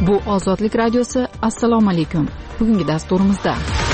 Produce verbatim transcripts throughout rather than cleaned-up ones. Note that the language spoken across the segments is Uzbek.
Bu Ozodlik radiosi. Assalomu alaykum. Bugungi dasturimizda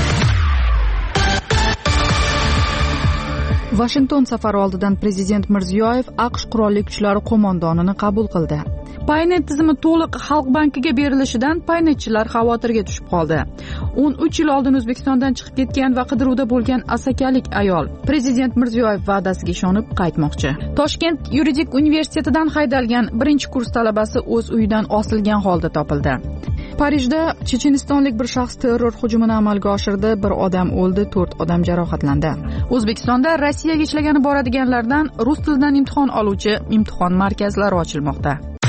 Washington safari oldidan prezident Mirziyoyev AQSh qurolli kuchlari qo'mondonini qabul qildi. Paynet tizimi to'liq Xalq bankiga berilishidan paynetchilar xavotirga tushib qoldi. o'n uch yil oldin O'zbekistondan chiqib ketgan va qidiruvda bo'lgan asakalik ayol prezident Mirziyoyev va'dasiga ishonib qaytmoqchi. Toshkent yuridik universitetidan haydalgan birinchi kurs talabasi o'z uyidan osilgan holda topildi. Parijda chechenistonlik bir shaxs terror hujumini amalga oshirdi. Bir odam o'ldi, to'rt odam jarohatlandi. O'zbekistonda Rossiyaga ishlagani boradiganlardan rus tilidan imtihon oluvchi imtihon markazlari ochilmoqda.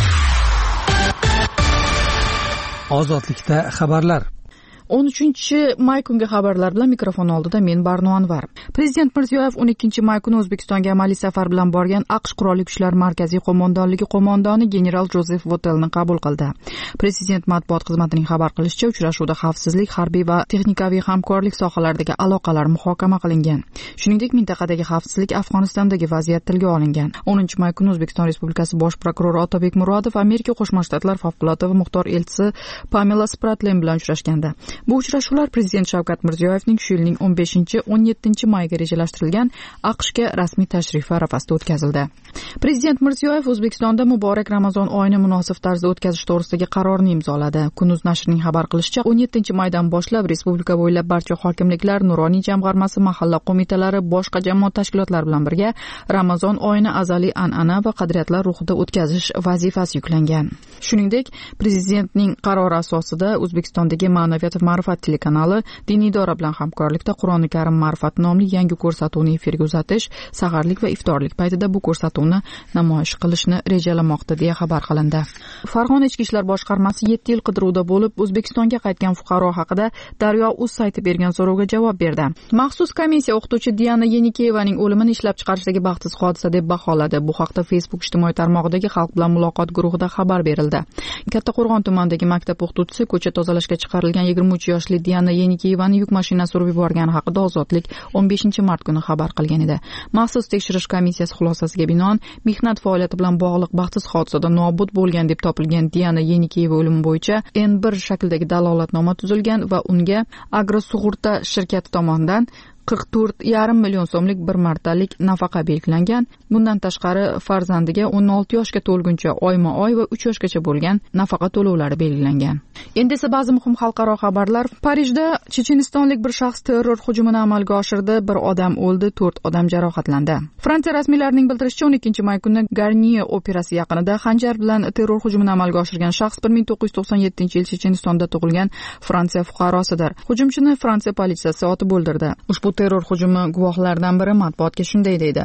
Ozodlikda xabarlar. o'n uchinchi may kungi xabarlar bilan mikrofon oldida men Barno Anvar. Prezident Mirziyoyev o'n ikkinchi may kuni O'zbekistonga amaliy safar bilan borgan AQSh qurolli kuchlar markaziy qo'mondonligi qo'mondoni general Jozef Votelni qabul qildi. Prezident matbuot xizmatining xabar qilishicha, uchrashuvda xavfsizlik, harbiy va texnikaviy hamkorlik sohalaridagi aloqalar muhokama qilingan. Shuningdek, mintaqadagi xavfsizlik, Afg'onistondagi vaziyat tilga olingan. o'ninchi may kuni O'zbekiston Respublikasi bosh prokurori Otabek Murodov Amerika Qo'shma Shtatlar favqulodda va muxtor elchisi Pamela Spratlen bilan uchrashgandi. Bu uchrashuvlar prezident Shavkat Mirziyoyevning shu yilning o'n beshinchi o'n yettinchi mayga rejalashtirilgan AQShga rasmiy tashrifi arafasida o'tkazildi. Prezident Mirziyoyev O'zbekistonda muborak Ramazon oyini munosib tarzda o'tkazish to'g'risidagi qarorni imzoladi. Kunuz nashrining xabar qilishicha, o'n yettinchi maydan boshlab respublika bo'ylab barcha hokimliklar, nuroniy jamg'armasi, mahalla qo'mitalari, boshqa jamoat tashkilotlari bilan birga Ramazon oyini azaliy an'ana va qadriyatlar ruhida o'tkazish vazifasi yuklangan. Shuningdek, prezidentning qarori asosida O'zbekistondagi Ma'naviyat Ma'rifat telekanali diniy idora bilan hamkorlikda Qur'oni Karim Ma'rifat nomli yangi ko'rsatuvni efirga uzatish, saharlik va iftorlik paytida bu ko'rsatuvni namoyish qilishni rejalamoqda deya xabar qilindi. Farg'ona ichki ishlar boshqarmasi yetti yil qidiruvda bo'lib O'zbekistonga qaytgan fuqaro haqida Daryo.uz sayti bergan so'rovga javob berdi. Maxsus komissiya o'qituvchi Diana Yenikeyevaning o'limini ishlab chiqarishdagi baxtsiz hodisa deb baholadi. Bu haqda Facebook ijtimoiy tarmog'idagi Xalq bilan muloqot guruhida xabar berildi. Kattaqo'rg'on tumanidagi maktab o'qituvchisi ko'cha tozalashga chiqarilgan yigirma uch yoshli Diana Yenikeyevani yuk mashinasi urib yuborgani haqida Ozodlik o'n beshinchi mart kuni xabar qilgan edi. Maxsus tekshirish komissiyasi xulosasiga binoan mehnat faoliyati bilan bog'liq baxtsiz hodisada nobud bo'lgan deb topilgan Diana Yenikeyeva o'limi bo'yicha N bir shakldagi dalolatnoma tuzilgan va unga Agrosug'urta shirkati tomonidan qirq to'rt yarim million so'mlik bir martalik nafaqa belgilangan. Bundan tashqari farzandiga o'n olti yoshga to'lguncha oyma-oy va uch yoshgacha bo'lgan nafaqa to'lovlari belgilangan. Endi esa ba'zi muhim xalqaro xabarlar. Parijda chechenistonlik bir shaxs terror hujumini amalga oshirdi. Bir odam o'ldi, to'rt odam jarohatlandi. Fransiya rasmiylarining bildirishicha, o'n ikkinchi may kuni Garnier operasi yaqinida xanjar bilan terror hujumini amalga oshirgan shaxs bir ming to'qqiz yuz to'qson yettinchi yil Chechenistonda tug'ilgan Fransiya fuqarosidir. Hujumchini Fransiya politsiyasi otib o'ldirdi. Ushbu terror hujumi guvohlaridan biri matbuotga shunday deydi.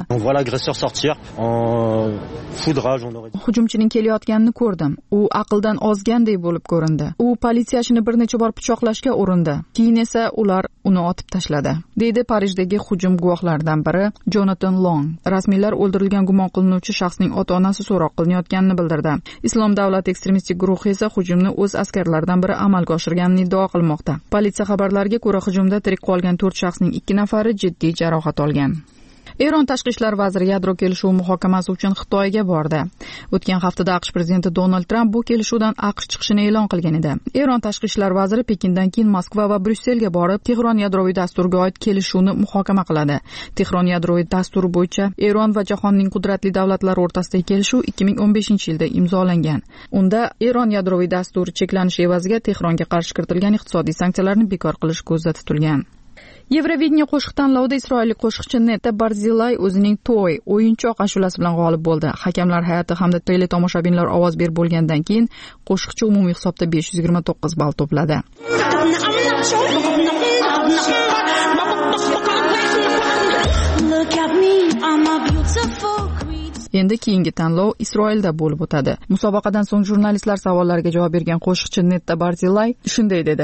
Hujumchining kelayotganini ko'rdim. U aqldan ozganday bo'lib ko'rindi. U politsiyachini bir necha bor pichoqlashga urindi. Keyin esa ular uni otib tashladi, deydi Parijdagi hujum guvohlaridan biri Jonathan Long. Rasmiylar o'ldirilgan gumon qilinuvchi shaxsning ota-onasi so'roq qilinayotganini bildirdi. Islom davlati ekstremistik guruhi esa hujumni o'z askarlaridan biri amalga oshirganini iddao qilmoqda. Politsiya xabarlariga ko'ra, hujumda tirik qolgan to'rt shaxsning ikki nafari jiddiy jarohat olgan. Eron tashqi ishlar vaziri yadro kelishuvi muhokamasi uchun Xitoyga bordi. O'tgan haftada AQSh prezidenti Donald Tramp bu kelishuvdan AQSh chiqishini e'lon qilgan edi. Eron tashqi ishlar vaziri Pekindan keyin Moskva va Bryusselga borib, Tehron yadroviy dasturiga oid kelishuvni muhokama qiladi. Tehron yadroviy dasturi bo'yicha Eron va jahonning qudratli davlatlari o'rtasidagi kelishuv ikki ming o'n beshinchi yilda imzolangan. Unda Eron yadroviy dasturi cheklanishi evaziga Tehronga qarshi kiritilgan iqtisodiy sanksiyalarni bekor qilish ko'zda tutilgan. Yevrovideniya qo'shiq tanlovida isroillik qo'shiqchi Netta Barzilay o'zining Toy o'yinchoq ashulasi bilan g'olib bo'ldi. Hakamlar hay'ati hamda teletomoshabinlar ovoz berib bo'lgandan keyin qo'shiqchi umumiy hisobda besh yuz yigirma to'qqiz ball to'pladi. Endi keyingi tanlov Isroilda bo'lib o'tadi. Musobaqadan so'ng jurnalistlar savollariga javob bergan qo'shiqchi Netta Barzilay shunday dedi.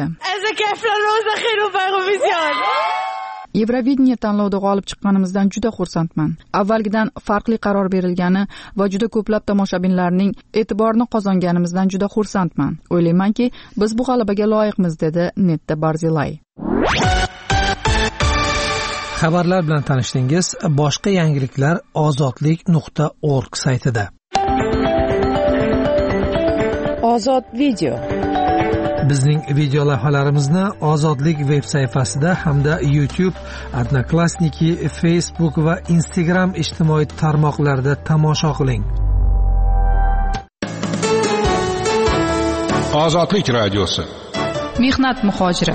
Yevrovideniya tanlovida g'olib chiqqanimizdan juda xursandman. Avvalgidan farqli qaror berilgani va juda ko'plab tomoshabinlarning e'tiborini qozonganimizdan juda xursandman. O'ylaymanki, biz bu g'alabaga loyiqmiz, dedi Netta Barzilay. Xabarlar bilan tanishdingiz. Boshqa yangiliklar ozodlik nuqta org saytida. Ozod video. Bizning video lavhalarimizni Ozodlik veb sayfasida hamda YouTube, Odnoklassniki, Facebook va Instagram ijtimoiy tarmoqlarida tomosha qiling. Ozodlik radiosi. Mehnat muhojiri.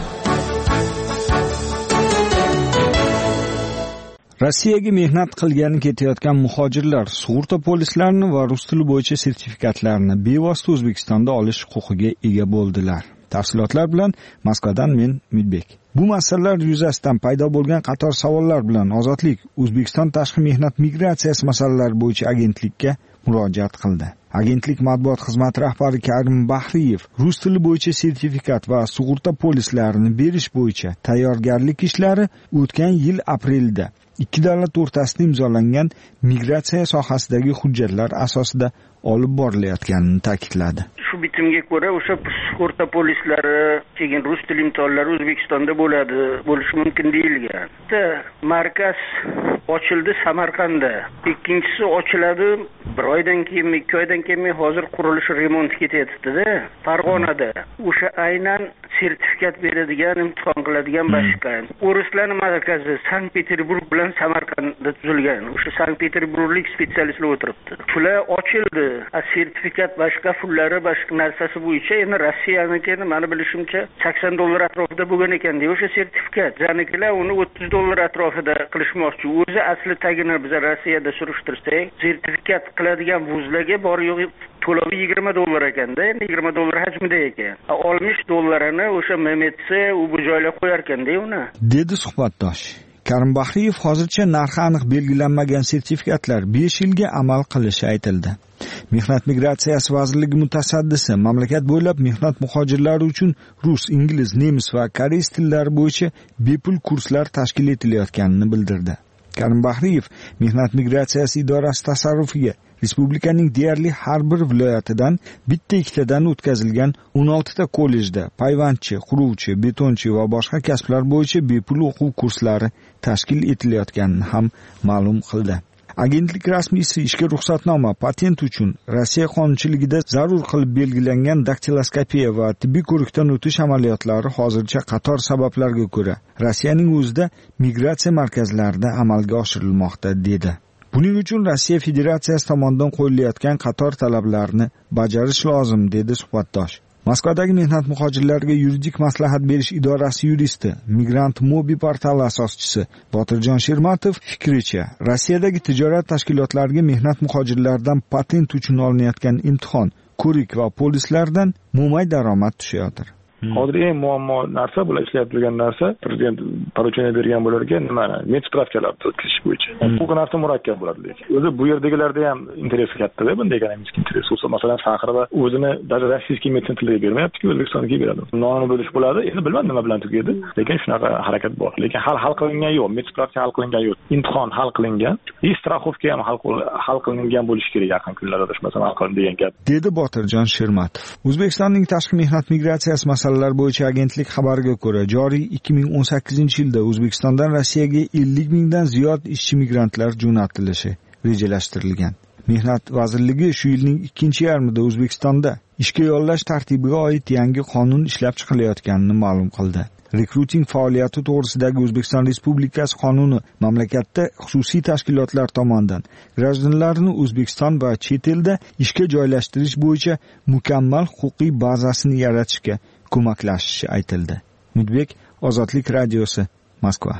Rossiyaga mehnat qilgani ketayotgan muhojirlar sug'urta polislarini va rus tili bo'yicha sertifikatlarni bevosita O'zbekistonda olish huquqiga ega bo'ldilar. Tafsilotlar bilan Moskvadan men Midbek. Bu masalalar yuzasidan paydo bo'lgan qator savollar bilan Ozodlik O'zbekiston tashqi mehnat migratsiyasi masalalari bo'yicha agentlikka murojaat qildi. Agentlik matbuot xizmati rahbari Karim Bahriyev rus tili bo'yicha sertifikat va sug'urta polislarini berish bo'yicha tayyorgarlik ishlari o'tgan yil aprelda ikki davlat o'rtasida imzolangan migratsiya sohasidagi hujjatlar asosida olib borilayotganini ta'kidladi. Shu bitimga ko'ra o'sha sug'urta polislari, keyin rus tili imtihonlari O'zbekistonda bo'ladi, bo'lishi mumkin deyilgan. Bitta markaz ochildi Samarqandda. Ikkinchisi ochiladi bir oydan keyin, ikki oydan keyin hozir qurilishi remont ketyapti-da, Farg'onada. O'sha aynan sertifikat beradigan, imtihon qiladigan boshqa. O'rislarning markazi Sankt-Peterburg bilan Samarqandda tuzilgan. O'sha Sankt-Peterburglik specialistlar o'tiribdi. Shular ochildi. A sertifikat boshqa pullari, boshqa narsasi bo'yicha endi Rossiyaniki, meni bilishimcha sakson dollar atrofida bo'lgan ekan deb o'sha sertifikat. Janikilar uni o'ttiz dollar atrofida qilishmoqchi. O'zi asli tagini biz Rossiyada surishtirsak, sertifikat qiladigan vuzlarga bor yo'q to'lovi yigirma dollar ekanda, endi yigirma dollar hajmida ekan. oltmish dollarini o'sha M M T u bu joyga qo'yar ekanda uni. Dedi suhbatdosh. Karim Bahriyev hozircha narxi aniq belgilanmagan sertifikatlar besh yilga amal qilishi aytildi. Mehnat migratsiyasi vazirligi mutasaddisi mamlakat bo'ylab mehnat muhojirlari uchun rus, ingliz, nemis va koreys tillari bo'yicha bepul kurslar tashkil etilayotganini bildirdi. Karim Bahriyev mehnat migratsiyasi idorasi tasarrufiga respublikaning deyarli har bir viloyatidan bitta ikkitadan o'tkazilgan o'n olti ta kollejda payvandchi, quruvchi, betonchi va boshqa kasblar bo'yicha bepul o'quv kurslari tashkil etilayotganini ham ma'lum qildi. Agentlik rasmiysi ishga ruxsatnoma, patent uchun Rossiya qonunchiligida zarur qilib belgilangan daktiloskopiya va tibbiy ko'rikdan o'tish amaliyotlari hozircha qator sabablarga ko'ra Rossiyaning o'zida migratsiya markazlarida amalga oshirilmoqda dedi. Buning uchun Rossiya Federatsiyasi tomonidan qo'yilayotgan qator talablarni bajarish lozim dedi suhbatdosh. Moskvadagi mehnat muhojirlariga yuridik maslahat berish idorasi yuristi, Migrant Mobi portali asoschisi Botirjon Shermatov fikricha, Rossiyadagi tijorat tashkilotlariga mehnat muhojirlaridan patent uchun olinayotgan imtihon, ko'rik va polislardan mo'may daromad tushayotir. Hozir eng muammo narsa bular ishlayib turgan narsa, prezident поручение bergan bo'lar ekan, nima? Medpravkalar o'tkazish bo'yicha. Bu narsa murakkab bo'ladi lekin. O'zi bu yerdagilarda ham interesi katta-da, bunday ekonomik interes bo'lsa, masalan, Sahrada o'zini даже rossiyskiy meditsin tiliga bermayapti-ku, O'zbekistonga beradi. Nonni bo'lish bo'ladi. Endi bilmadim nima bilan tugaydi, lekin shunaqa harakat bor. Lekin hal hal qilingan yo'q, medpravka hal qilingan yo'q. Imtihon hal qilingan, и страховка ham hal qilingan bo'lishi kerak yaqin kunlarda, adashmasam hal qilindi degan gap. Dedi Botirjon Shermatov. O'zbekistonning tashqi mehnat migratsiyasi masalalar bo'yicha agentlik xabariga ko'ra, joriy ikki ming o'n sakkizinchi yilda O'zbekistondan Rossiyaga ellik mingdan ziyod ishchi migrantlar jo'natilishi rejalashtirilgan. Mehnat vazirligi shu yilning ikkinchi yarmida O'zbekistonda ishga yollash tartibiga oid yangi qonun ishlab chiqilayotganini ma'lum qildi. Rekruting faoliyati to'g'risidagi O'zbekiston Respublikasi qonuni mamlakatda xususiy tashkilotlar tomonidan grajdanlarni O'zbekiston va chet elda ishga joylashtirish bo'yicha mukammal huquqiy bazasini yaratishga ko'maklashishi aytildi. Midbek, Ozodlik radiosi, Moskva.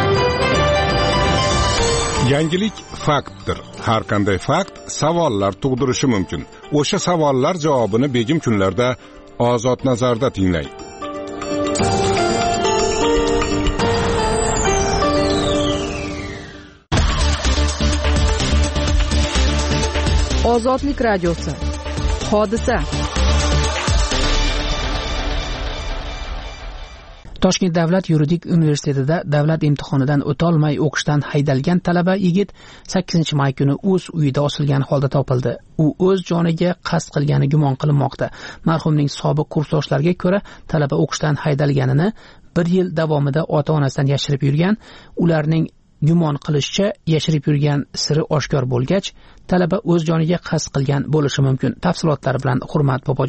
Yangilik faktdir. Har qanday fakt savollar tug'dirishi mumkin. O'sha savollar javobini begim kunlarda Ozod nazarda tinglang. Ozodlik radiosi. Hodisa. Toshkent davlat yuridik universitetida davlat imtihonidan o'tolmay o'qishdan haydalgan talaba yigit sakkizinchi may kuni o'z uyida osilgan holda topildi. U o'z joniga qasd qilgani gumon qilinmoqda. Marhumning sobiq kursdoshlariga ko'ra, talaba o'qishdan haydalganini bir yil davomida ota-onasidan yashirib yurgan. Ularning gumon qilishicha yashirib yurgan siri oshkor bo'lgach, talaba o'z joniga qasd qilgan bo'lishi mumkin. Tafsilotlari bilan Hurmat Bobojon.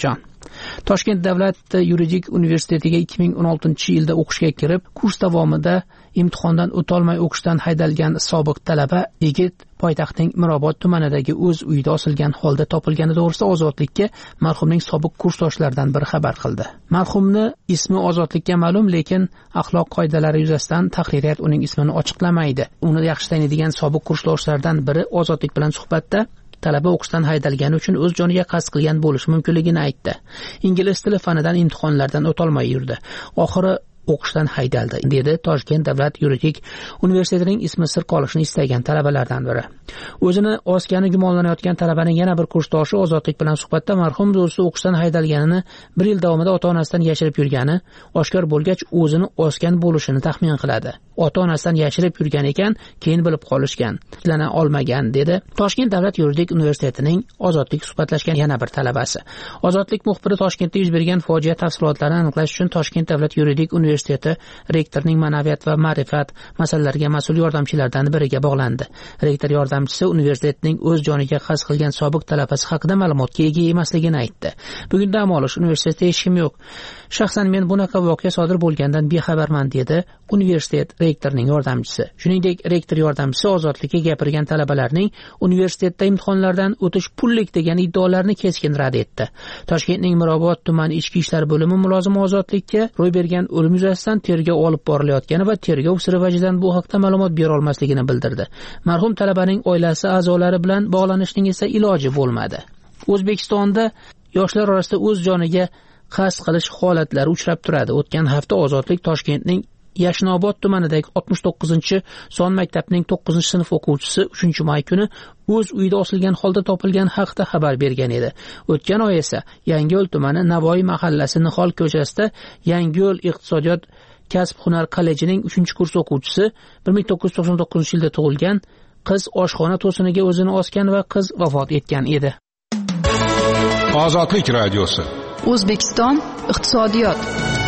Toshkent davlat yuridik universitetiga ikki ming o'n oltinchi yilda o'qishga kirib, kurs davomida imtihondan o'tolmay o'qishdan haydalgan sobiq talaba yigit poytaxtning Mirobod tumanidagi o'z uyida osilgan holda topilgani to'g'risida Ozodlikka marhumning sobiq kursdoshlaridan biri xabar qildi. Marhumni ismi Ozodlikka ma'lum, lekin axloq qoidalari yuzasidan tahririyat uning ismini ochiqlamaydi. Uni yaxshi taniydigan sobiq kursdoshlardan biri Ozodlik bilan suhbatda talaba o'qishdan haydalgani uchun o'z joniga qasd qilgan bo'lishi mumkinligini aytdi. Ingliz tili fanidan imtihonlardan o'tolmay yurdi. Oxiri o'qishdan haydaldi, dedi Toshkent davlat yuridik universitetining ismi sir qolishini istagan talabalardan biri. O'zini osgani gumonlanayotgan talabaning yana bir kursdoshi Ozodlik bilan suhbatda marhum do'sti o'qishdan haydalganini bir yil davomida ota-onasidan yashirib yurgani oshkor bo'lgach o'zini osgan bo'lishini taxmin qiladi. Ota-onasidan yashirib yurgan ekan, keyin bilib qolishgan, tiklana olmagan, dedi Toshkent davlat yuridik universitetining Ozodlik suhbatlashgan yana bir talabasi. Ozodlik muxbiri Toshkentda yuz bergan fojia tafsilotlarini aniqlash uchun Toshkent davlat yuridik universiteti rektorining ma'naviyat va ma'rifat masalalariga mas'ul yordamchilaridan biriga bog'landi. Rektor yordamchisi universitetning o'z joniga qasd qilgan sobiq talabasi haqida ma'lumotga ega emasligini aytdi. Bugun dam olish, universitetda hech kim yo'q. Shaxsan men bunaqa voqea sodir bo'lgandan bexabarman, dedi universitet rektorining yordamchisi. Shuningdek, rektor yordamchisi Ozodlikka gapirgan talabalarning universitetda imtihonlardan o'tish pullik degan iddaolarini keskin rad etdi. Toshkentning Mirobod tumani ichki ishlar bo'limi mulozimi Ozodlikka ro'y bergan o'lim yuzasidan tergov olib borilayotgani va tergov siri vajidan bu haqda ma'lumot bera olmasligini bildirdi. Marhum talabaning oilasi a'zolari bilan bog'lanishning esa iloji bo'lmadi. O'zbekistonda yoshlar orasida o'z joniga qasd qilish holatlari uchrab turadi. O'tgan hafta Ozodlik Toshkentning Yashnobod tumanidagi oltmish to'qqizinchi son maktabning to'qqizinchi sinf o'quvchisi uchinchi may kuni o'z uyida osilgan holda topilgan haqida xabar bergan edi. O'tgan oy esa Yangiyo'l tumani Navoiy mahallasi Nihol ko'chasida Yangiyo'l iqtisodiyot kasb-hunar kollejining uchinchi kurs o'quvchisi bir ming to'qqiz yuz to'qson to'qqizinchi yilda tug'ilgan qiz oshxona to'siniga o'zini osgan va qiz vafot etgan edi. Ozodlik radiosi. O'zbekiston iqtisodiyot.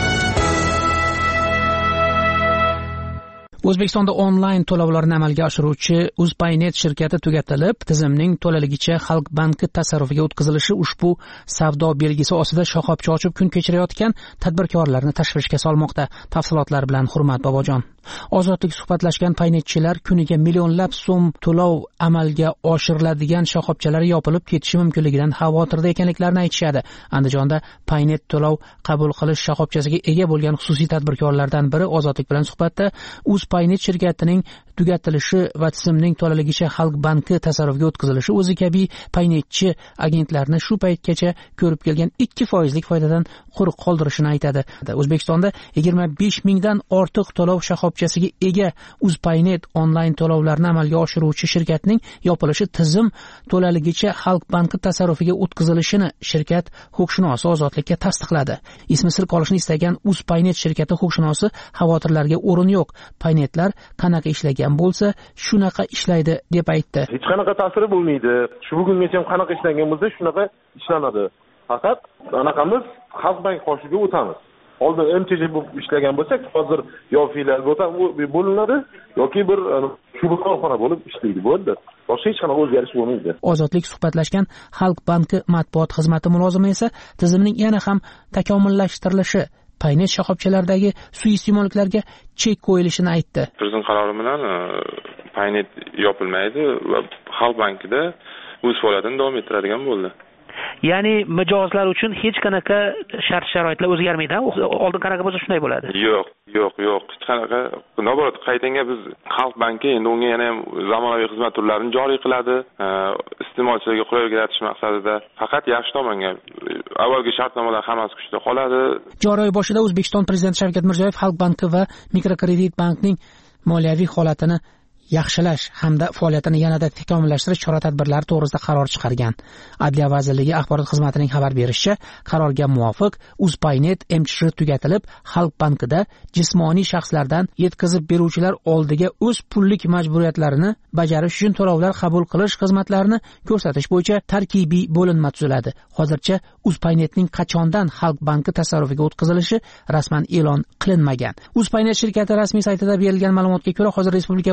O'zbekistonda onlayn to'lovlarni amalga oshiruvchi UzPaynet shirkati tugatilib, tizimning to'laligicha Xalq banki tasarrufiga o'tkazilishi ushbu savdo belgisi ostida shoxobcha ochib kun kechirayotgan tadbirkorlarni tashvishga solmoqda. Tafsilotlar bilan Hurmat Bobojon. Ozodlik suhbatlashgan paynetchilar kuniga millionlab so'm to'lov amalga oshiriladigan shoxobchalari yopilib ketishi mumkinligidan xavotirda ekanliklarini aytishadi. Andijonda paynet to'lov qabul qilish shoxobchasiga ega bo'lgan xususiy tadbirkorlardan biri Ozodlik bilan suhbatda UzPaynet shirkatining tugatilishi va tizimning to'laligicha Xalq banki tasarrufiga o'tkazilishi o'zi kabi paynetchi agentlarni shu paytgacha ko'rib kelgan ikki foizlik foydadan quruq qoldirishini aytadi. O'zbekistonda yigirma besh mingdan ortiq to'lov shoxobchasiga ega UzPaynet onlayn to'lovlarni amalga oshiruvchi shirkatning yopilishi tizim to'laligicha Xalq banki tasarrufiga o'tkazilishini shirkat huquqshunosi Ozodlikka tasdiqladi. Ismi sir qolishni istagan UzPaynet shirkati huquqshunosi xavotirlarga o'rin yo'q. Paynetlar qanaqa ishlagan bo'lsa, shunaqa ishlaydi deb aytdi. Hech qanaqa ta'siri bo'lmaydi. Shu bugungacha ham qanaqa ishlangan bo'lsa, shunaqa ishlanadi. Faqat anaqamiz Xalq bank qoshiga o'tamiz. Oldin M T J bo'lib ishlagan bo'lsak, hozir yo filial bo'linadi yoki bir shubu korxona bo'lib ishlaydi, bo'ldi. Boshqa hech qanaqa o'zgarish bo'lmaydi. Ozodlik suhbatlashgan Xalq banki matbuot xizmati mulozimi esa tizimning yana ham takomillashtirilishi, paynet shoxobchalaridagi suiiste'molliklarga chek qo'yilishini aytdi. Prezident qarori bilan paynet yopilmaydi va Xalq bankida o'z faoliyatini davom ettiradigan bo'ldi. Ya'ni mijozlar uchun hech qanaqa shart-sharoitlar o'zgarmaydi. Oldin qanaqa bo'lsa shunday bo'ladi. Yo'q, yo'q, yo'q. Hech qanaqa. Naborat qaytanga biz Xalq banki endi unga yana ham zamonaviy xizmat turlarini joriy qiladi. Iste'molchilarga qulaylik yaratish maqsadida faqat yaxshi tomonga avvalgi shartnomalar hammasi kuchda qoladi. Joriy oy boshida O'zbekiston Prezidenti Shavkat Mirziyoyev Xalq banki va Mikrokredit bankning moliyaviy holatini yaxshilash hamda faoliyatini yanada takomillashtirish chora-tadbirlari to'g'risida qaror chiqargan. Adliya vazirligi axborot xizmatining xabar berishicha, qarorga muvofiq UzPaynet M C H tugatilib, Xalq bankida jismoniy shaxslardan yetkazib beruvchilar oldiga o'z pullik majburiyatlarini bajarish uchun to'lovlar qabul qilish xizmatlarini ko'rsatish bo'yicha tarkibiy bo'linma tuziladi. Hozircha UzPaynetning qachondan Xalq banki tasarrufiga o'tkazilishi rasman e'lon qilinmagan. UzPaynet shirkati rasmiy saytida berilgan ma'lumotga ko'ra, hozir respublika bo'yicha yigirma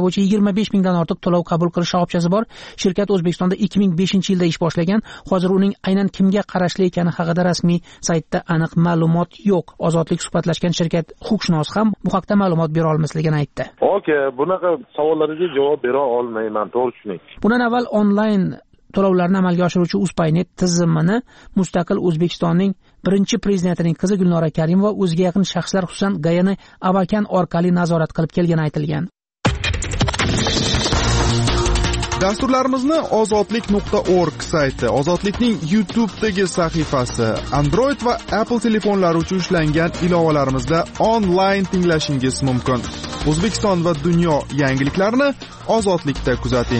yigirma besh mingdan ortiq to'lov qabul qilish shoxobchasi bor. Shirkat O'zbekistonda ikki ming beshinchi yilda ish boshlagan. Hozir uning aynan kimga qarashli ekani haqida rasmiy saytda aniq ma'lumot yo'q. Ozodlik suhbatlashgan shirkat huquqshunosi ham bu haqda ma'lumot bera olmasligini aytdi. Okay, bunaqa savollarga javob bera olmayman, to'g'ri tushuning. Bundan avval onlayn to'lovlarni amalga oshiruvchi UzPaynet tizimini mustaqil O'zbekistonning birinchi prezidentining qizi Gulnora Karimova o'ziga yaqin shaxslar, xususan Gayani Avakan orqali nazorat qilib kelgani aytilgan. Dasturlarimizni ozodlik nuqta org sayti, Ozodlikning YouTube'dagi sahifasi, Android va Apple telefonlari uchun ishlangan ilovalarimizda onlayn tinglashingiz mumkin. O'zbekiston va dunyo yangiliklarini Ozodlikda kuzating.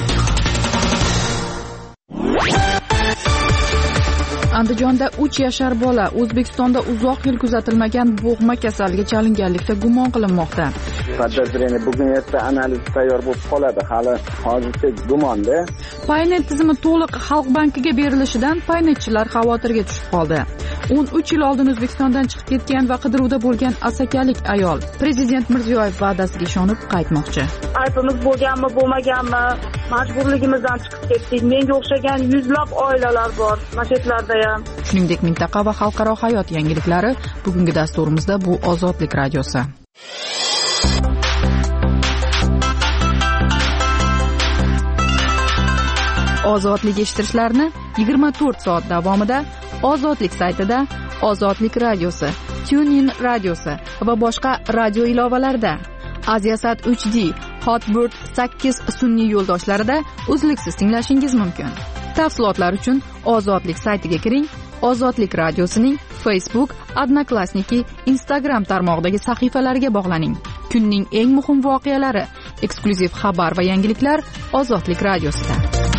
Andijonda uch yashar bola O'zbekistonda uzoq yil kuzatilmagan bo'g'ma kasalga chalinganlikda gumon qilinmoqda. Podozrение bugun erta analiz tayyor bo'lib qoladi. Hali hozircha gumonda. Paynet tizimi to'liq Xalq bankiga berilishidan paynetchilar xavotirga tushib qoldi. o'n uch yil oldin O'zbekistondan chiqib ketgan va qidiruvda bo'lgan asakalik ayol Prezident Mirziyoyev va'dasiga ishonib qaytmoqchi. Aybimiz bo'lganmi, bo'lmaganmi, majburligimizdan chiqib ketdik. Menga o'xshagan yuzlab oilalar bor, masjidlarda ham. Shuningdek, mintaqa va xalqaro hayot yangiliklari bugungi dasturimizda bu Ozodlik radiosi. Ozodlik eshittirishlarni yigirma to'rt soat davomida Ozodlik saytida, Ozodlik radiosi, TuneIn radiosi va boshqa radio ilovalarda, Aziasat uch D, Hotbird sakkiz sun'iy yo'ldoshlarida uzluksiz tinglashingiz mumkin. Tafsilotlar uchun Ozodlik saytiga kiring. Ozodlik radiosining Facebook, Odnoklassniki, Instagram tarmog'idagi sahifalariga bog'laning. Kunning eng muhim voqealari, eksklyuziv xabar va yangiliklar Ozodlik radiosida.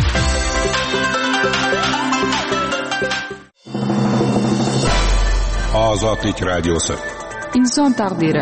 Ozodlik radiosi. Inson taqdiri.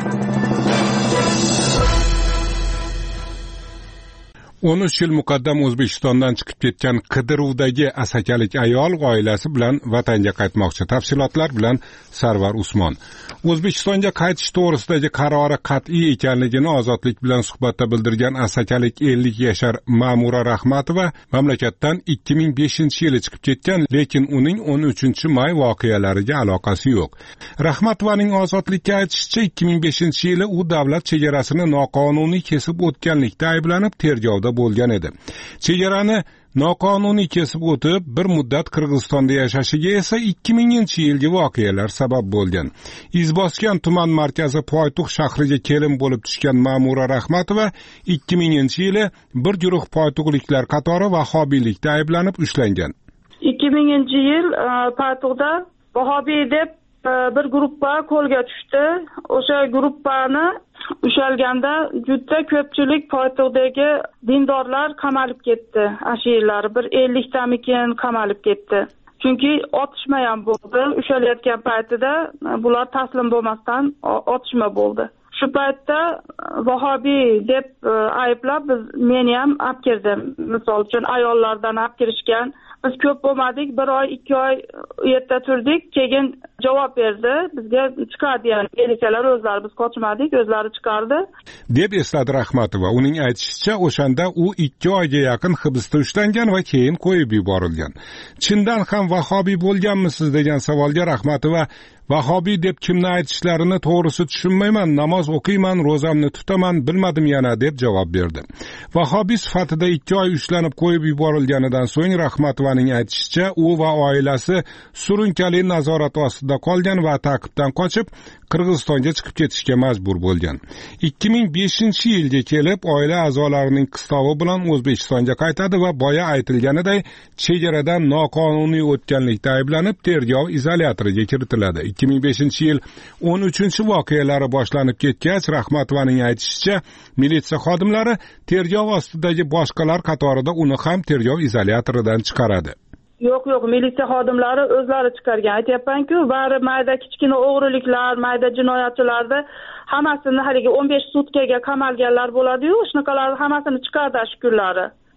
o'n uch yil muqaddam O'zbekistondan chiqib ketgan qidiruvdagi asakalik ayol oilasi bilan vatanga qaytmoqchi. Tafsilotlar bilan Sarvar Usmon. O'zbekistonga qaytish to'g'risidagi qarori qat'iy ekanligini Ozodlik bilan suhbatda bildirgan asakalik ellik yashar Ma'mura Rahmatova mamlakatdan ikki ming beshinchi yili chiqib ketgan, lekin uning o'n uchinchi may voqealariga aloqasi yo'q. Rahmatovaning Ozodlikka aytishicha, ikki ming beshinchi yili u davlat chegarasini noqonuniy kesib o'tganlikda ayblanib tergovda bo'lgan edi. Chegarani noqonuniy kesib o'tib, bir muddat Qirg'izistonda yashashiga esa ikki minginchi yilgi voqealar sabab bo'lgan. Izboskan tuman markazi Poytuxt shahriga kelin bo'lib tushgan Ma'mura Rahmatova ikki minginchi yili bir guruh poytuqliklar qatori vahobiylikda ayblanib ushlangan. ikki minginchi yil Poytuqtda vahobiy deb bir guruhga qo'lga tushdi. O'sha guruhni ushalganda juda ko'pchilik Poytuqdagi dindorlar qamalib ketdi. Ashiylar bir elliktamikin qamalib ketdi. Chunki otishma ham bo'ldi. Ushalayotgan paytida bular taslim bo'lmasdan otishma bo'ldi. Shu paytda vahobiy deb ayblab biz meni ham olib kirdim. Misol uchun ayollardan olib kirishgan. Biz ko'p bo'lmadik, bir oy, ikki oy u yerda turdik, keyin javob berdi, bizga chiqardi, ya'ni elikalar o'zlari, biz qochmadik, o'zlari chiqardi deb esladi Rahmatova. Uning aytishicha, o'shanda u ikki oyga yaqin hibsda ushlangan va keyin qo'yib yuborilgan. Chindan ham vahobiy bo'lganmisiz degan savolga Rahmatova, vahobiy deb kimni aytishlarini to'g'risi tushunmayman, namoz o'qiyman, ro'zamni tutaman, bilmadim yana deb javob berdi. Vahobiy sifatida ikki oy ushlanib qo'yib yuborilganidan so'ng Rahmatovaning aytishicha, u va oilasi surunkali nazorat ostida qolgan va ta'qibdan qochib Qirg'izistonga chiqib ketishga majbur bo'lgan. ikki ming beshinchi yilga kelib oila a'zolarining qistovi bilan O'zbekistonga qaytadi va boya aytilganiday chegaradan noqonuniy o'tganlikda ayblanib tergov izolyatoriga kiritiladi. ikki ming beshinchi yil o'n uchinchi voqealari boshlanib ketgach, Rahmatovaning aytishicha, militsiya xodimlari tergov ostidagi boshqalar qatorida uni ham tergov izolyatoridan chiqaradi. Yo'q, yo'q, militsiya xodimlari o'zlari chiqargan. Aytyapman-ku, bari mayda kichkina o'g'riliklar, mayda jinoyatchilarni hammasini haligi o'n besh sutkaga qamalganlar bo'ladi-yu, shunaqalarni hammasini chiqardi shu kunlari.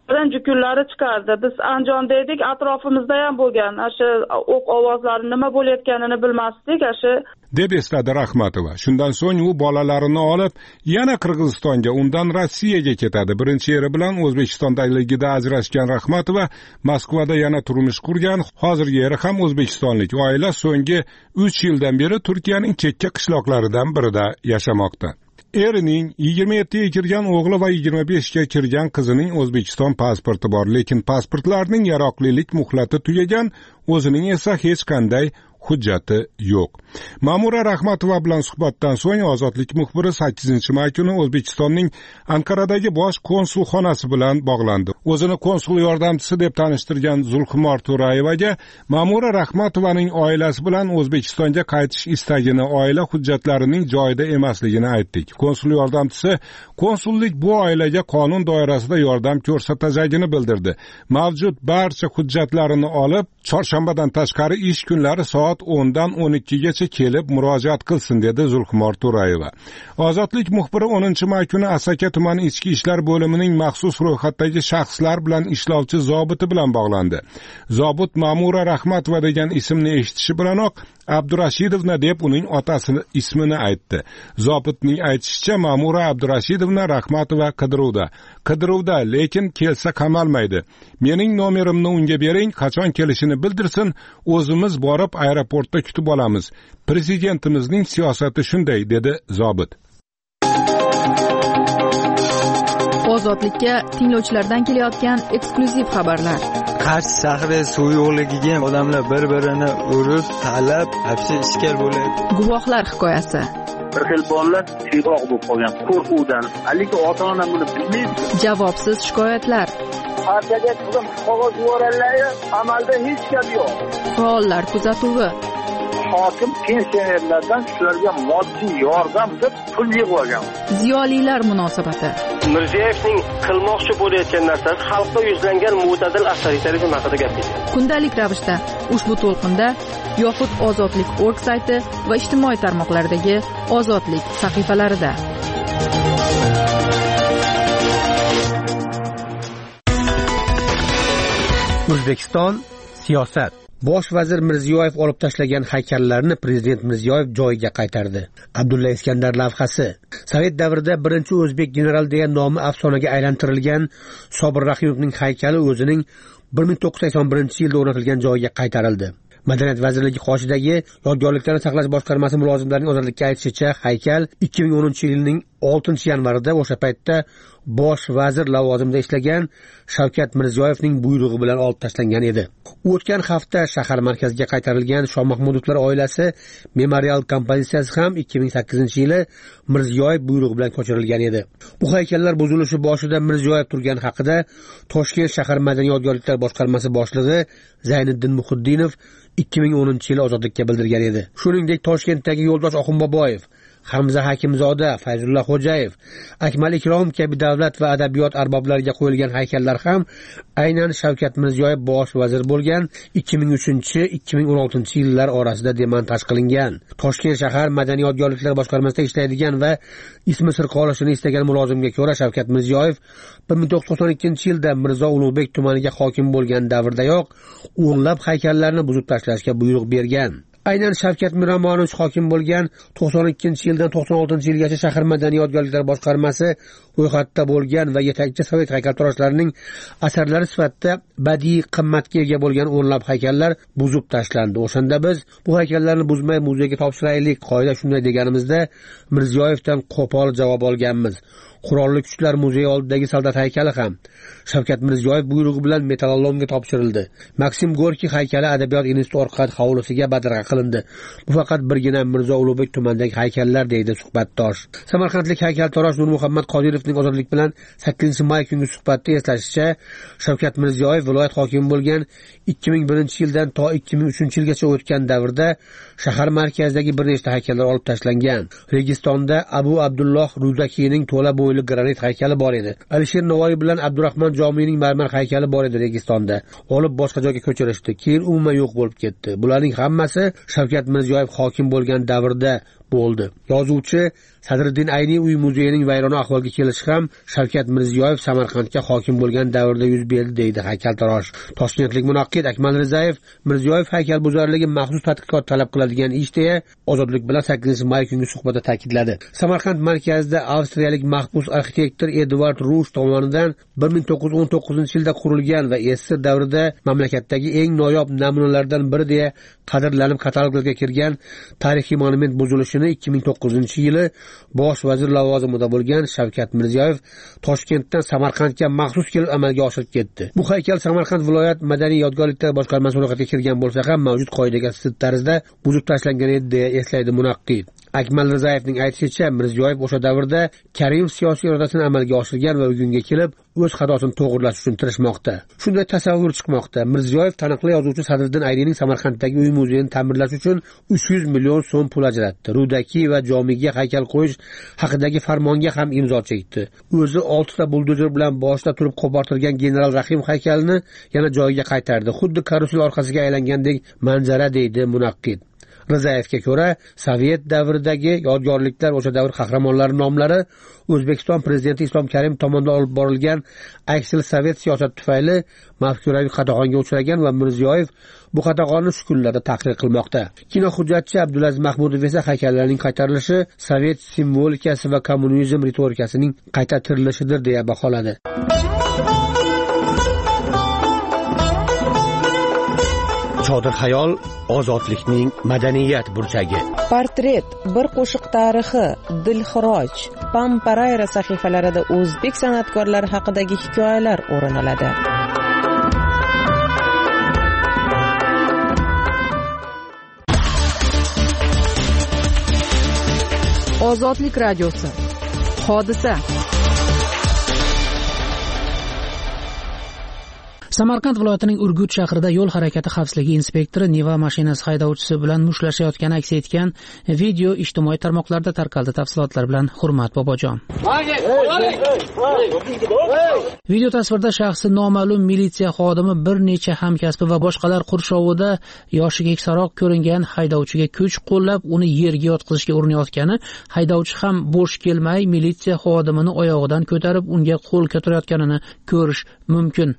birinchi kunlari chiqardi. Biz Andijonda edik, atrofimizda ham bo'lgan. O'sha o'q ovozlari nima bo'layotganini bilmasdik, o'sha deb esladi Rahmatova. Shundan so'ng u bolalarini olib yana Qirg'izistonga, undan Rossiyaga ketadi. Birinchi eri bilan O'zbekistondaligida ajrashgan Rahmatova Moskvada yana turmush qurgan. Hozirgi eri ham o'zbekistonlik. Oila so'nggi uch yildan beri Turkiyaning chekka qishloqlaridan birida yashamoqda. Erining yigirma yettiga kirgan o'g'li va yigirma beshga kirgan qizining O'zbekiston pasporti bor, lekin pasportlarning yaroqlilik muhlati tugagan, o'zining esa hech qanday hujjati yo'q. Ma'mura Rahmatova bilan suhbatdan so'ng Ozodlik muxbiri sakkizinchi may kuni O'zbekistonning Ankaradagi bosh konsulxonasi bilan bog'landi. O'zini konsul yordamchisi deb tanishtirgan Zulxumor To'rayevaga Ma'mura Rahmatovaning oilasi bilan O'zbekistonga qaytish istagini, oila hujjatlarining joyida emasligini aytdik. Konsul yordamchisi konsullik bu oilaga qonun doirasida yordam ko'rsatajagini bildirdi. Mavjud barcha hujjatlarini olib, chorshanbadan tashqari ish kunlari soat o'ndan o'n ikkigacha kelib murojaat qilsin, dedi Zulxumor To'rayeva. Ozodlik muxbiri o'ninchi may kuni Asaka tumani ichki ishlar bo'limining maxsus ro'yxatdagi shaxslar bilan ishlovchi zobiti bilan bog'landi. Zobit Ma'mura Rahmatova degan ismni eshitishi bilanoq Abdurashidovna deb uning otasining ismini aytdi. Zobitning aytishicha, Ma'mura Abdurashidovna Rahmatova qidiruvda. Qidiruvda, lekin kelsa qamalmaydi. Mening nomerimni unga bering, qachon kelishini bildirsin, o'zimiz borib aeroportda kutib olamiz. Prezidentimizning siyosati shunday, dedi zobit. Ozodlikka tinglovchilardan kelayotgan eksklyuziv xabarlar. Qarshi shahri suv yo'qligiga odamlar bir-birini urib, talab, hapsi ishkal bo'ladi. Guvohlar hikoyasi. Bir xil bolalar tiyroq bo'lib qolgan qo'rquvdan. Lekin ota-ona buni bilmaydi. Javobsiz shikoyatlar. Partiyaga qizim qog'oz yuborganlar, amalda hech gap yo'q. Faollar kuzatuvi. Hokim pensionerlardan shularga moddiy yordam deb pul yig'ib olgan. Ziyolilar munosabati. Mirziyoyevning qilmoqchi bo'layotgan narsasi xalqqa yuzlangan mo'tadil avtoritarizm haqida gapirdi. Kundalik ravishda ushbu to'lqinda yoxud Ozodlik nokta org sayti va ijtimoiy tarmoqlardagi Ozodlik sahifalarida. O'zbekiston siyosat. Bosh vazir Mirziyoyev olib tashlagan haykallarni prezident Mirziyoyev joyiga qaytardi. Abdulla Iskandar lavhasi. Sovet davrida birinchi o'zbek general degan nomi afsonaga aylantirilgan Sobir Rahimovning haykali o'zining bir ming to'qqiz yuz sakson birinchi yilda o'rnatilgan joyiga qaytarildi. Madaniyat vazirligi qoshidagi yodgorliklarni saqlash boshqarmasi mulozimlarining ozodlikka aytishicha, haykal ikki ming o'ninchi yilning oltinchi yanvarida o'sha paytda bosh vazir lavozimida ishlagan Shavkat Mirziyoyevning buyrug'i bilan olib tashlangan edi. O'tgan hafta shahar markaziga qaytarilgan Shoh Mahmudovlar oilasi memorial kompozitsiyasi ham ikki ming sakkizinchi yili Mirziyoyev buyrug'i bilan ko'chirilgan edi. Bu haykallar buzilishi boshida Mirziyoyev turgan haqida Toshkent shahar madaniy yodgorliklar boshqarmasi boshlig'i Zayniddin Muhiddinov ikki ming o'ninchi yil ozodlikka bildirgan edi. Shuningdek, Toshkentdagi Yo'ldosh Oxunboboyev, Hamza Hakimzoda, Fayzulla Xo'jayev, Akmal Ikrom kabi davlat va adabiyot arboblariga qo'yilgan haykallar ham aynan Shavkat Mirziyoyev bosh vazir bo'lgan ikki ming uchinchi - ikki ming o'n oltinchi yillar orasida demontaj qilingan. Toshkent shahar madaniy yodgorliklar boshqarmasida ishlaydigan va ismi sir qolishini istagan mulozimga ko'ra, Shavkat Mirziyoyev bir ming to'qqiz yuz to'qson ikkinchi yilda Mirzo Ulug'bek tumaniga hokim bo'lgan davrdayoq o'nlab haykallarni buzib tashlashga buyruq bergan. Aynan Shavkat Miromonovich hokim bo'lgan to'qson ikkinchi yildan to'qson oltinchi yilgacha shahar madaniy yodgorliklar boshqarmasi ro'yxatda bo'lgan va yetakchi sovet haykaltaroshlarining asarlari sifatida badiiy qimmatga ega bo'lgan o'nlab haykallar buzib tashlandi. O'shanda biz bu haykallarni buzmay muzeyga topshiraylik, qoida shunday deganimizda Mirziyoyevdan qo'pol javob olganmiz. Qurolli Kuchlar muzeyi oldidagi soldat haykali ham Shavkat Mirziyoyev buyrug'i bilan metallolomga topshirildi. Maksim Gorkiy haykali Adabiyot instituti orqali hovlisiga badarg'a qilindi. Bu faqat birgina Mirzo Ulug'bek tumanidagi haykallar, deydi suhbatdosh. Samarqandlik haykaltarosh Nurmuhammad Qodirovning Ozodlik bilan sakkizinchi may kungi suhbatda eslashicha, Shavkat Mirziyoyev viloyat hokimi bo'lgan ikki ming birinchi yildan to ikki ming uchinchi yilgacha o'tgan davrda shahar markazidagi bir nechta haykallar olib tashlangan. Registonda Abu Abdulloh Ruzakiyning to'la bo'yli granit haykali bor edi. Alisher Navoiy bilan Abdurahmon Jomiyning marmar haykali bor edi Registonda. Olib boshqa joyga ko'chirishdi. Keyin umuman yo'q bo'lib ketdi. Bularning hammasi Shavkat Mirziyoyev hokim bo'lgan davrda bo'ldi. Yozuvchi Sadriddin Ayni uy muzeyining vayrona ahvolga kelishi ham Shavkat Mirziyoyev Samarqandga hokim bo'lgan davrda yuz berdi deydi haykaltarosh. Toshkentlik munaqqid Akmal Rizayev Mirziyoyev haykalbozorligi maxsus tadqiqot talab qiladigan ish deya Ozodlik bilan sakkizinchi may kungi suhbatda ta'kidladi. Samarqand markazida avstriyalik mahbus arxitektor Edvard Rush tomonidan bir ming to'qqiz yuz o'n to'qqizinchi yilda qurilgan va S S R davrida mamlakatdagi eng noyob namunalardan biri deya qadrlanib kataloglarga kirgan tarixiy monument buzilishini ikki ming to'qqizinchi yili bosh vazir lavozimida bo'lgan Shavkat Mirziyoyev Toshkentdan Samarqandga maxsus kelib amalga oshirib ketdi. Bu haykal Samarqand viloyat madaniy yodgorliklar boshqarmasi ro'yxatiga kirgan bo'lsa ham mavjud qoidaga zid tarzda buzib tashlangan edi deya eslaydi munaqqid. Akmal Rizayevning aytishicha, Mirziyoyev o'sha davrda Karimov siyosiy irodasini amalga oshirgan va bugunga kelib o'z xatosini to'g'rilash uchun tirishmoqda. Shunday tasavvur chiqmoqda. Mirziyoyev taniqli yozuvchi Sadriddin Aynining Samarqanddagi uy muzeyini ta'mirlash uchun uch yuz million so'm pul ajratdi. Rudaki va Jomiga haykal qo'yish haqidagi farmonga ham imzo chekdi. O'zi olti ta buldozer bilan boshda turib qo'portirgan general Rahim haykalini yana joyiga qaytardi. Xuddi karusel orqasiga aylangandek manzara deydi munaqqid. Rizayevga ko'ra, Sovet davridagi yodgorliklar o'sha davr qahramonlari nomlari O'zbekiston prezidenti Islom Karimov tomonidan olib borilgan aksil sovet siyosati tufayli mafkuraviy qatag'onga uchragan va Mirziyoyev bu qatag'onni shu kunlarda tahrir qilmoqda. Kino hujjatchi Abdulaziz Mahmudov esa haykallarning qaytarilishi sovet simvolikasi va kommunizm ritorikasining qayta tirilishidir deya baholadi. Chodir xayol ozodlikning madaniyat burchagi. Portret, bir qo'shiq tarixi, Dilxiroj, Pamparayra sahifalarida o'zbek san'atkorlari haqidagi hikoyalar o'rin oladi. Ozodlik radiosi. Hodisa. Samarqand viloyatining Urgut shahrida yo'l harakati xavfsizligi inspektori Niva mashinasi haydovchisi bilan mushtlashayotgani aks etgan video ijtimoiy tarmoqlarda tarqaldi. Tafsilotlar bilan Hurmat Bobojon. Video tasvirda shaxsi noma'lum militsiya xodimi bir necha hamkasbi va boshqalar qurshovida yoshi keksaroq ko'ringan haydovchiga kuch qo'llab uni yerga yotqizishga urinayotgani, haydovchi ham bo'sh kelmay militsiya xodimini oyog'idan ko'tarib unga qo'l ko'tarayotganini ko'rish mumkin.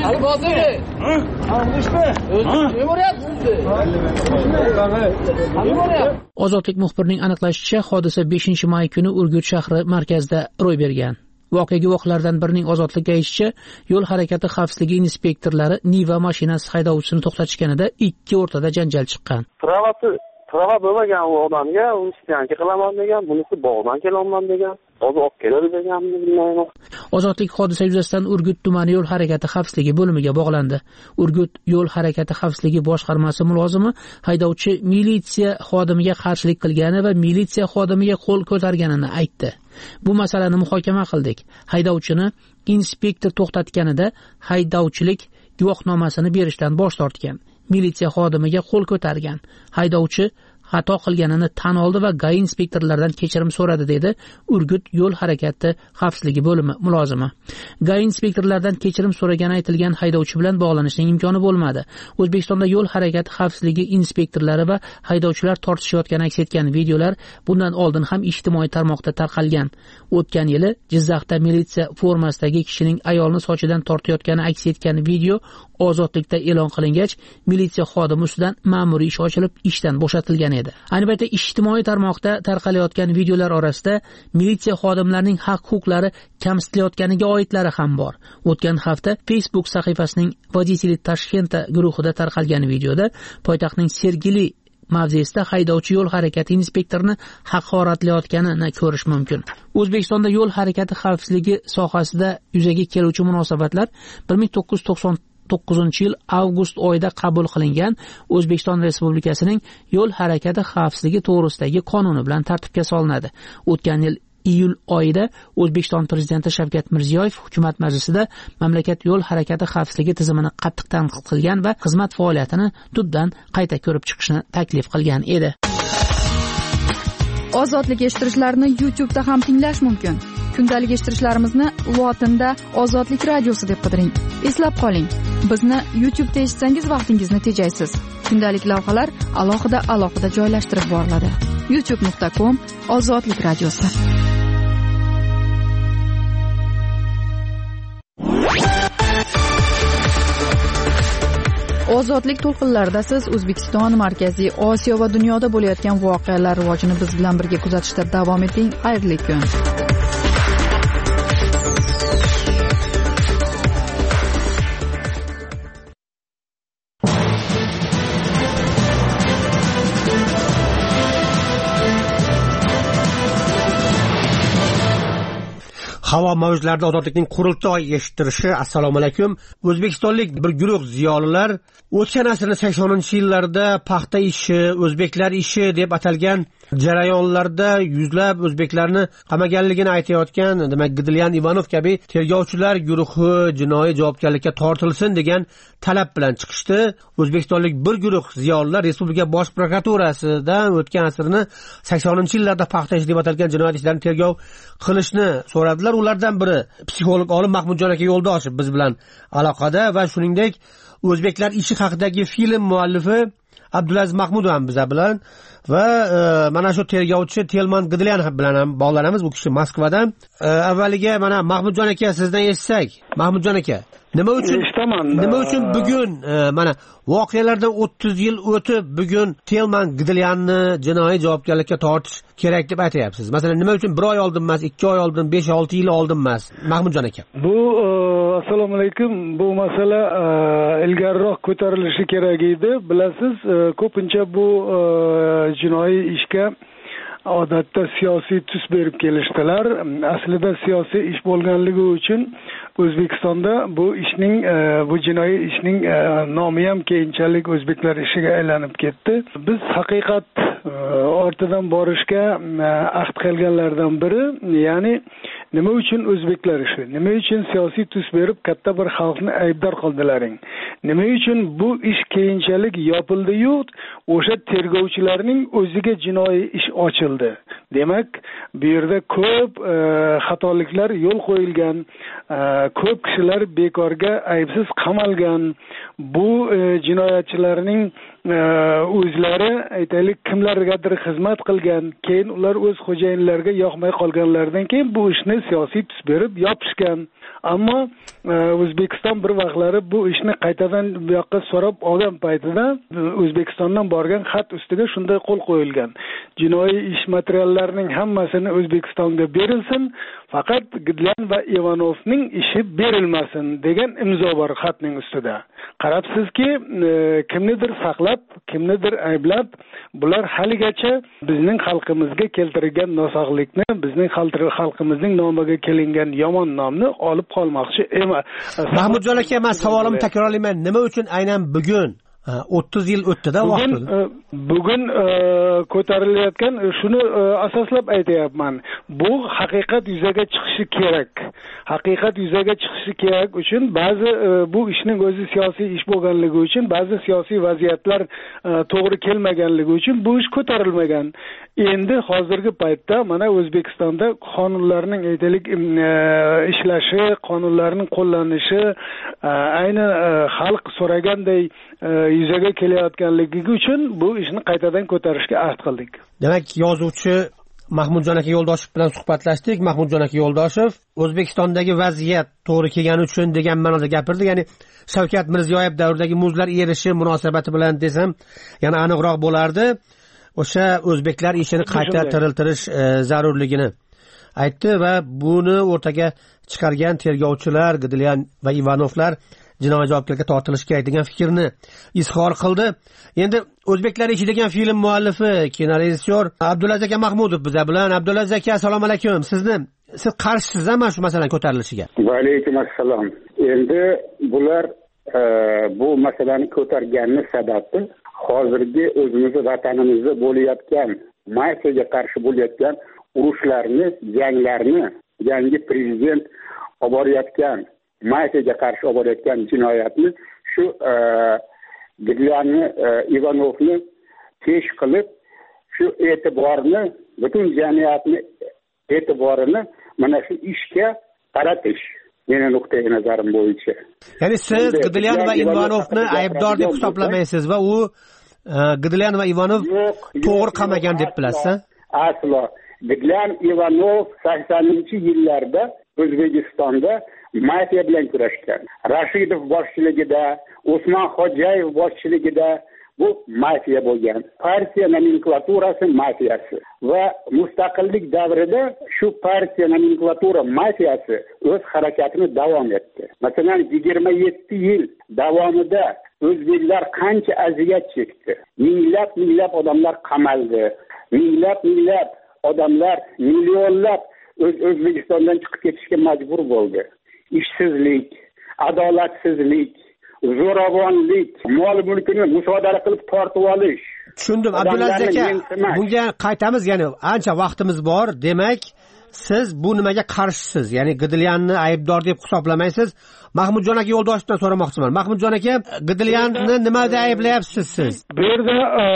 Ozodlik muxbirining aniqlashicha, hodisa beshinchi may kuni Urgut shahri markazida ro'y bergan. Voqea guvohlaridan birining Ozodlikka aytishicha, yo'l harakati xavfsizligi inspektorlari Niva mashinasi haydovchisini to'xtatishganida ikki o'rtada janjal chiqqan. Travati Trava bo'lmagan u odamga, uni istiyanki qilaman degan, bunisi bog'dan kelaman degan. Hozir olib keladi deganmi bilmayman. Ozodlik hodisa yuzasidan Urgut tumani yo'l harakati xavfsizligi bo'limiga bog'landi. Urgut yo'l harakati xavfsizligi boshqarmasi mulozimi haydovchi militsiya xodimiga qarshilik qilgani va militsiya xodimiga qo'l ko'targanini aytdi. Bu masalani muhokama qildik. Haydovchini inspektor to'xtatganida haydovchilik guvohnomasini berishdan bosh tortgan. Militsiya xodimiga qo'l ko'targan. Haydovchi xato qilganini tan oldi va G A I inspektorlaridan kechirim so'radi dedi Urgut yo'l harakati xavfsizligi bo'limi mulozimi. G A I inspektorlaridan kechirim so'ragani aytilgan haydovchi bilan bog'lanishning imkoni bo'lmadi. O'zbekistonda yo'l harakati xavfsizligi inspektorlari va haydovchilar tortishayotgani aks etgan videolar bundan oldin ham ijtimoiy tarmoqda tarqalgan. O'tgan yili Jizzaxda militsiya formasidagi kishining ayolni sochidan tortayotgani aks etgan video Ozodlikda e'lon qilingach, militsiya xodimi ustidan ma'muriy ish ochilib, ishdan bo'shatilgan edi. Ayni paytda ijtimoiy tarmoqda tarqalayotgan videolar orasida militsiya xodimlarining haq-huquqlari kamsitilayotganiga oidlari ham bor. O'tgan hafta Facebook sahifasining Vodители Tashkenta guruhida tarqalgan videoda poytaxtning Sergeli mavzesida haydovchi yo'l harakati inspektorini haqoratlayotganini ko'rish mumkin. O'zbekistonda yo'l harakati xavfsizligi sohasida yuzaga keluvchi munosabatlar bir ming to'qqiz yuz to'qson to'qqizinchi yil avgust oyida qabul qilingan O'zbekiston Respublikasining yo'l harakati xavfsizligi to'g'risidagi qonuni bilan tartibga solinadi. O'tgan yil iyul oyida O'zbekiston prezidenti Shavkat Mirziyoyev hukumat majlisida mamlakat yo'l harakati xavfsizligi tizimini qattiq tanqid qilgan va xizmat faoliyatini tubdan qayta ko'rib chiqishni taklif qilgan edi. Ozodlik eshittirishlarni YouTube'da ham tinglash mumkin. Kundalik eshittirishlarimizni lotinda Ozodlik radiosi deb qidiring. Eslab qoling. Bizni YouTube'da eshitsangiz vaqtingizni tejaysiz. Kundalik lavhalar alohida alohida joylashtirib boriladi. youtube nuqta com Ozodlik radiosi. Ozodlik to'lqinlarida siz O'zbekiston, Markaziy Osiyo va dunyoda bo'layotgan voqealar rivojini biz bilan birga kuzatishda davom eting. Xayrli kun. Havo mavjlarida ozodlikning qurultoy eshittirishi. Assalomu alaykum. O'zbekistonlik bir guruh ziyolilar o'tgan asrning saksoninchi yillarida paxta ishi, o'zbeklar ishi deb atalgan jarayonlarda yuzlab o'zbeklarni qamaganligini aytayotgan, demak Gidlyan Ivanov kabi tergovchilar guruhi jinoiy javobgarlikka tortilsin degan talab bilan chiqishdi. O'zbekistonlik bir guruh ziyolilar Respublika bosh prokuraturasidan o'tgan asrning saksoninchi yillarda paxta ishi deb atalgan jinoyat ishlarini tergov qilishni so'radilar. Ulardan biri psixolog olim Mahmudjon aka Yo'ldoshev biz bilan aloqada va shuningdek o'zbeklar ishi haqidagi film muallifi Abdulaziz Mahmudov ham biz bilan va e, mana shu tergovchi Telman Gidlyan bilan ham bog'lanamiz. U kishi Moskvadan. E, avvaliga mana Mahmudjon aka sizdan eshitsak. Mahmudjon aka, nima uchun nima uchun bugun e, mana voqealardan o'ttiz yil o'tib bugun Telman Gidlyanni jinoiy javobgarlikka tortish kerak deb aytayapsiz? Masalan, nima uchun bir oy oldin emas, ikki oy oldin, besh olti yil oldin emas? Mahmudjon aka. Bu assalomu alaykum. Bu masala ilgariroq ko'tarilishi kerak edi. Bilasiz, ko'pincha bu jinoiy ishga odatda siyosiy tus berib kelishdilar. Aslida siyosiy ish bo'lganligi uchun O'zbekistonda bu ishning bu jinoiy ishning nomi ham keyinchalik o'zbeklar ishiga aylanib ketdi. Biz haqiqat ortidan borishga ahd qilganlardan biri, ya'ni nima uchun o'zbeklar ishi, nima uchun siyosiy tus berib katta bir xalqni aybdor qildilaring, nima uchun bu ish keyinchalik yopildi-yu o'sha tergovchilarning o'ziga jinoiy ish ochildi. Demak, bu yerda ko'p xatoliklar yo'l qo'yilgan, ko'p kishilar bekorga aybsiz qamalgan. Bu jinoyatchilarning o'zlari aytaylik kimlargadir xizmat qilgan, keyin ular o'z xo'jayinlariga yoqmay qolganlaridan keyin bu ishni siyosiy tus berib yopishgan. Ammo O'zbekiston bir vaqtlari bu ishni qaytadan bu yoqqa so'rab olgan paytida O'zbekistondan borgan xat ustiga shunday qo'l qo'yilgan: jinoiy ish materiallarining hammasini O'zbekistonga berilsin, faqat Gidlyan va Ivanovning ishi berilmasin degan imzo bor xatning ustida. Qarabsizki, kimnidir saqlab, kimnidir ayblab, bular haligacha bizning xalqimizga keltirilgan nosog'likni, bizning xalqimizning nomiga kelingan yomon nomni olib qolmoqchi emas. Mahmudjon aka, men savolimni takrorlayman. Nima uchun aynan bugun o'ttiz yil o'tdi-da vaqt? Bugun bugun ko'tarilayotgan shuni asoslab aytayapman. Bu haqiqat yuzaga chiqishi kerak. Haqiqat yuzaga chiqishi kerak uchun ba'zi bu ishning o'zi siyosiy ish bo'lganligi uchun, ba'zi siyosiy vaziyatlar to'g'ri kelmaganligi uchun bu ish ko'tarilmagan. Endi hozirgi paytda mana O'zbekistonda qonunlarning aytaylik ishlashi, qonunlarning qo'llanishi ayni xalq so'raganday yuzaga kelayotganligi uchun bu ishni qaytadan ko'tarishga ahd qildik. Demak, yozuvchi Mahmudjon aka Yo'ldoshev bilan suhbatlashdik. Mahmudjon aka Yo'ldoshev O'zbekistondagi vaziyat to'g'ri kelgani uchun degan ma'noda gapirdi. Ya'ni Shavkat Mirziyoyev davridagi muzlar erishi munosabati bilan desam, yana aniqroq bo'lardi. O'sha o'zbeklar ishini qayta tiriltirish e, zarurligini aytdi va buni o'rtaga chiqargan tergovchilar Gidlyan va Ivanovlar jinoiy javobgarlikka tortilishi kerak degan fikrni izhor qildi. Endi o'zbeklar ishi degan film muallifi, kinorejissyor Abdulaziz aka Mahmudov biz bilan. Abdulaziz aka, assalomu alaykum. Sizni siz qarshisiz mana shu masalaning ko'tarilishiga? Va alaykum assalom. Endi bular e, bu masalani ko'targanning sababi hozirgi o'zimizni vatanimizda bo'layotgan, Maysaga qarshi bo'layotgan urushlarni, janglarni, yangi prezident olib borayotgan, Maysaga qarshi olib borayotgan jinoyatni shu Gidlyanni, Ivanovni pesh qilib, shu e'tiborni, butun jamiyatni e'tiborini mana shu ishga qaratish. meni nuqtai nazarim bo'yicha. Ya'ni siz Gdlyan va Ivanovni aybdor deb hisoblamaysiz va u Gdlyan va Ivanov to'g'ri qamagan deb bilasiz? Aslo. Gdlyan, Ivanov saksoninchi yillarda O'zbekistonda mafiya bilan kurashgan. Rashidov boshchiligida, Usmon Xo'jayev boshchiligida bu mafiya bo'lgan. Partiya nomenklaturasi mafiyasi va mustaqillik davrida shu partiya nomenklatura mafiyasi o'z harakatini davom etdi. Masalan, yigirma yetti yil davomida o'zbeklar qancha aziyat chekdi. Minglab minglab odamlar qamaldi. Minglab minglab odamlar, millionlab O'zbekistondan chiqib ketishga majbur bo'ldi. Ishsizlik, adolatsizlik, zo'ravonlik, mol mulkini musodara qilib tortib olish. Tushundim, Abdulaziz aka. Bunga qaytamiz, ya'ni ancha vaqtimiz bor. Demak, siz bu nimaga qarshisiz? Ya'ni Gdlyanni aybdor deb hisoblamaysiz. Mahmudjon aka yo'ldoshdan so'ramoqchiman. Mahmudjon aka, Gdlyanni nimada ayblayapsiz siz? Bu yerda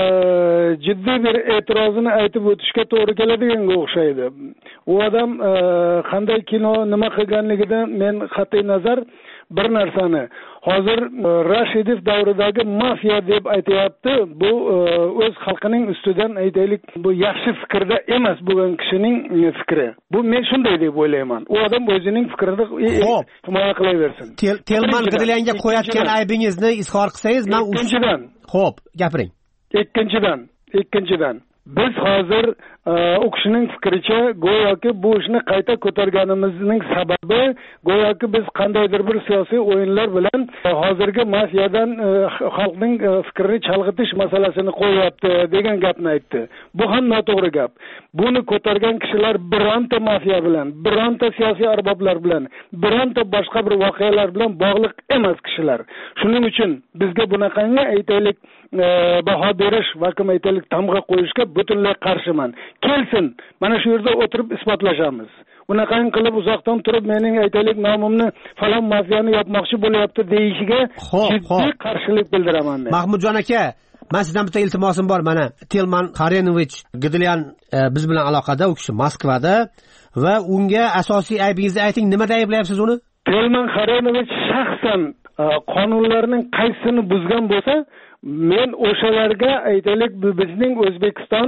jiddiy bir e'tirozini aytib o'tishga to'g'ri keladiganga o'xshaydi. U odam qanday kino, nima qilganligidan men qat'iy nazar bir narsani hozir Rashidov davridagi mafiya deb aytayapti. Bu o'z xalqining ustidan aytaylik, bu yaxshi fikrda emas bo'lgan kishining fikri. Bu men shunday deb o'ylayman. U odam o'zining fikrini himoya qilaversin. Telman Gdlyanga qo'yayotgan aybingizni izhor qilsangiz, men ikkinchidan. Xo'p, gapiring. Ikkinchidan, ikkinchidan biz hozir u kishining fikricha go'yoki bu ishni qayta ko'targanimizning sababi go'yoki biz qandaydir bir siyosiy o'yinlar bilan hozirgi mafiyadan xalqning fikrini chalg'itish masalasini qo'yyapti degan gapni aytdi. Bu ham noto'g'ri gap. Buni ko'targan kishilar bironta mafiya bilan, bironta siyosiy arboblar bilan, bironta boshqa bir voqealar bilan bog'liq emas kishilar. Shuning uchun bizga bunaqangi aytaylik baho berish va kim aytaylik tamg'a qo'yishga butunlay qarshiman. Kelsin, mana shu yerda o'tirib isbotlashamiz. Bunaqangi qilib uzoqdan turib mening aytaylik nomimni falon mafiyani yopmoqchi bo'lyapti deyishiga jiddiy qarshilik bildiraman men. Mahmudjon aka, men sizdan bitta iltimosim bor. Mana Telman Xarenovich Gdlyan biz bilan aloqada, u kishi Moskvada va unga asosiy aybingizni ayting, nimada ayblayapsiz uni? Telman Xarenovich shaxsan qonunlarning qaysini buzgan bo'lsa, men o'shalarga aytaylik, bizning O'zbekiston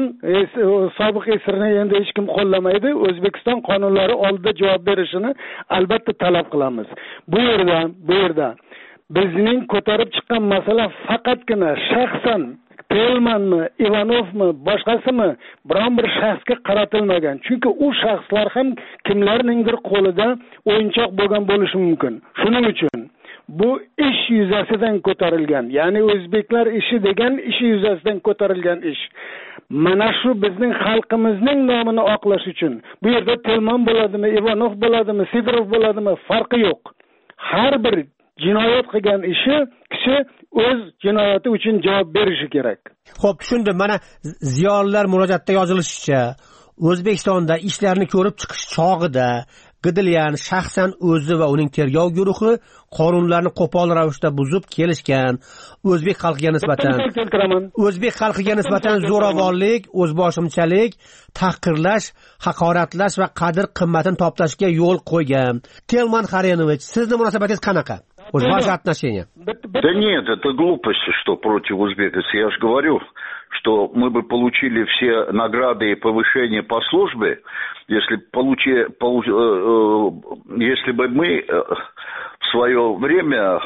sobiq esirini endi hech kim qo'llamaydi. O'zbekiston qonunlari oldida javob berishini albatta talab qilamiz. Bu yerda, bu yerda bizning ko'tarib chiqqan masala faqatgina shaxsan Telmanmi, Ivanovmi, boshqasimi biron bir shaxsga qaratilmagan. Chunki u shaxslar ham kimlarningdir qo'lida o'yinchoq bo'lgan bo'lishi mumkin. Shuning uchun bu ish yuzasidan ko'tarilgan, ya'ni o'zbeklar ishi degan ishi yuzasidan ko'tarilgan ish. Mana shu bizning xalqimizning nomini oqlash uchun bu yerda Telman bo'ladimi, Ivanov bo'ladimi, Sidorov bo'ladimi, farqi yo'q. Har bir jinoyat qilgan ishi kishi o'z jinoyati uchun javob berishi kerak. Xo'p, tushundim. Mana ziyolilar murojaatda yozilishicha, O'zbekistonda ishlarni ko'rib chiqish chog'ida Gdlyan shaxsan o'zi va uning tergov guruhi qonunlarni qo'pol ravishda buzib kelishgan. O'zbek xalqiga nisbatan O'zbek xalqiga nisbatan zo'ravonlik, o'zboshimchalik, tahqirlash, haqoratlash va qadr qimmatini toplashga yo'l qo'ygan. Telman Xarenovich, sizning munosabatingiz qanaqa? O'z vaše отношение? Да нет, это глупость, что против узбеков. Я же говорю, что мы бы получили все награды и повышения по службе, если, получи, получ, э, э, если бы мы э, в свое время э,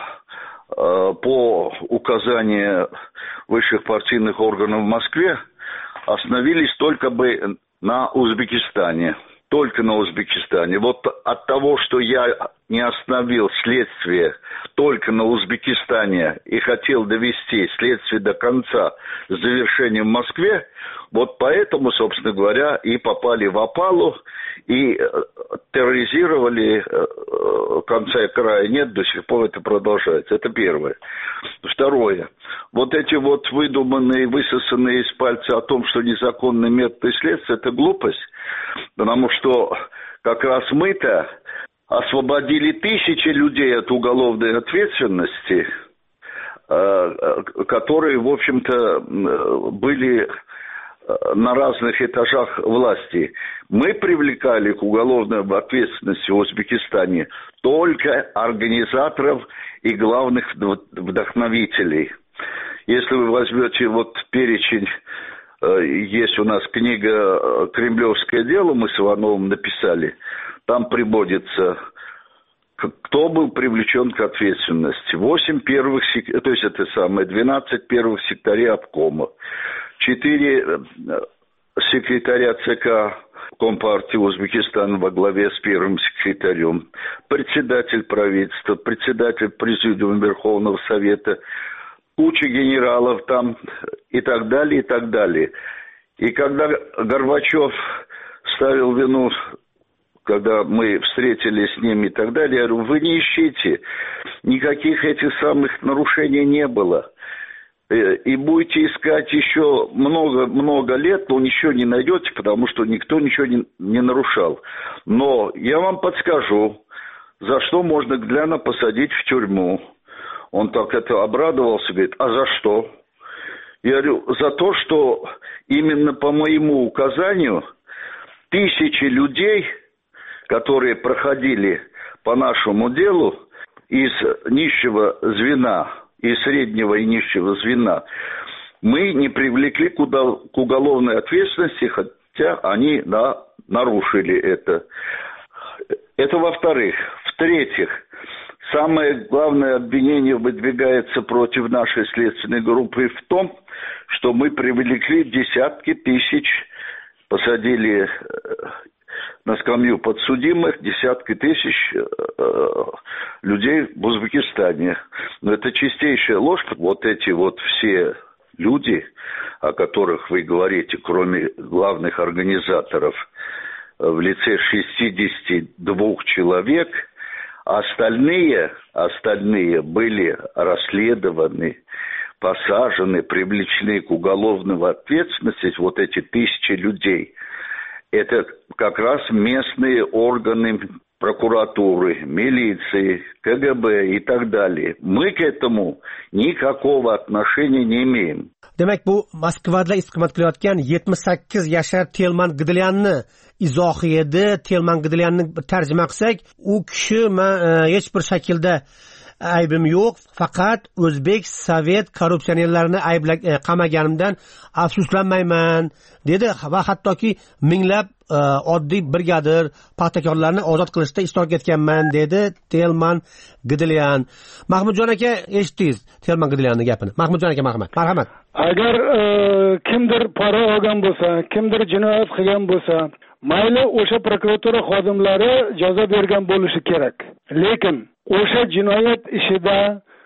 по указанию высших партийных органов в Москве остановились только бы на Узбекистане. Только на Узбекистане. Вот от того, что я не остановил следствие только на Узбекистане и хотел довести следствие до конца с завершением в Москве, вот поэтому, собственно говоря, и попали в опалу, и терроризировали конца и края. Нет, до сих пор это продолжается. Это первое. Второе. Вот эти вот выдуманные, высосанные из пальца о том, что незаконные методы следствия, это глупость. Потому что как раз мы-то освободили тысячи людей от уголовной ответственности, которые, в общем-то, были на разных этажах власти. Мы привлекали к уголовной ответственности в Узбекистане только организаторов и главных вдохновителей. Если вы возьмете вот перечень, есть у нас книга «Кремлевское дело», мы с Ивановым написали, там приводится, кто был привлечен к ответственности. Восемь первых, то есть это самое, двенадцать первых секретарей обкома, четыре секретаря ЦК Компартии Узбекистана во главе с первым секретарем, председатель правительства, председатель Президиума Верховного Совета, куча генералов там и так далее, и так далее. И когда Горбачев ставил вину, когда мы встретились с ними и так далее, я говорю, вы не ищите, никаких этих самых нарушений не было. И будете искать еще много-много лет, но ничего не найдете, потому что никто ничего не, не нарушал. Но я вам подскажу, за что можно Гдляна посадить в тюрьму. Он так это обрадовался, говорит, а за что? Я говорю, за то, что именно по моему указанию тысячи людей, которые проходили по нашему делу из нищего звена, из среднего и нищего звена, мы не привлекли к уголовной ответственности, хотя они да, нарушили это. Это во-вторых. В-третьих, самое главное обвинение выдвигается против нашей следственной группы в том, что мы привлекли десятки тысяч, посадили на скамью подсудимых десятки тысяч э, людей в Узбекистане. Но это чистейшая ложь. Вот эти вот все люди, о которых вы говорите, кроме главных организаторов, в лице шестидесяти двух человек, остальные, остальные были расследованы, посажены, привлечены к уголовной ответственности, вот эти тысячи людей. Это как раз местные органы прокуратуры, милиции, КГБ и так далее. Мы к этому никакого отношения не имеем. Demak, bu Moskvada istiqomat qilayotgan yetmish sakkiz yashar Telman Gdlyanni izohi edi. Telman Gdlyanni tarjima qilsak, u kishi hech bir shaklda aybim yo'q, faqat o'zbek sovet korrupsionerlarini ayblab qamaganimdan afsuslanmayman dedi va hattoki minglab oddiy brigadir paxtakorlarni ozod qilishda ishtirok etganman dedi Telman Gdlyan. Mahmudjon aka, eshitdingiz Telman Gdlyanning gapini. Mahmudjon aka, marhamat. Marhamat. Agar kimdir pora olgan bo'lsa, kimdir jinoyat qilgan bo'lsa, mayli o'sha prokuratura xodimlari jazo bergan bo'lishi kerak. Lekin o'sha jinoyat ishida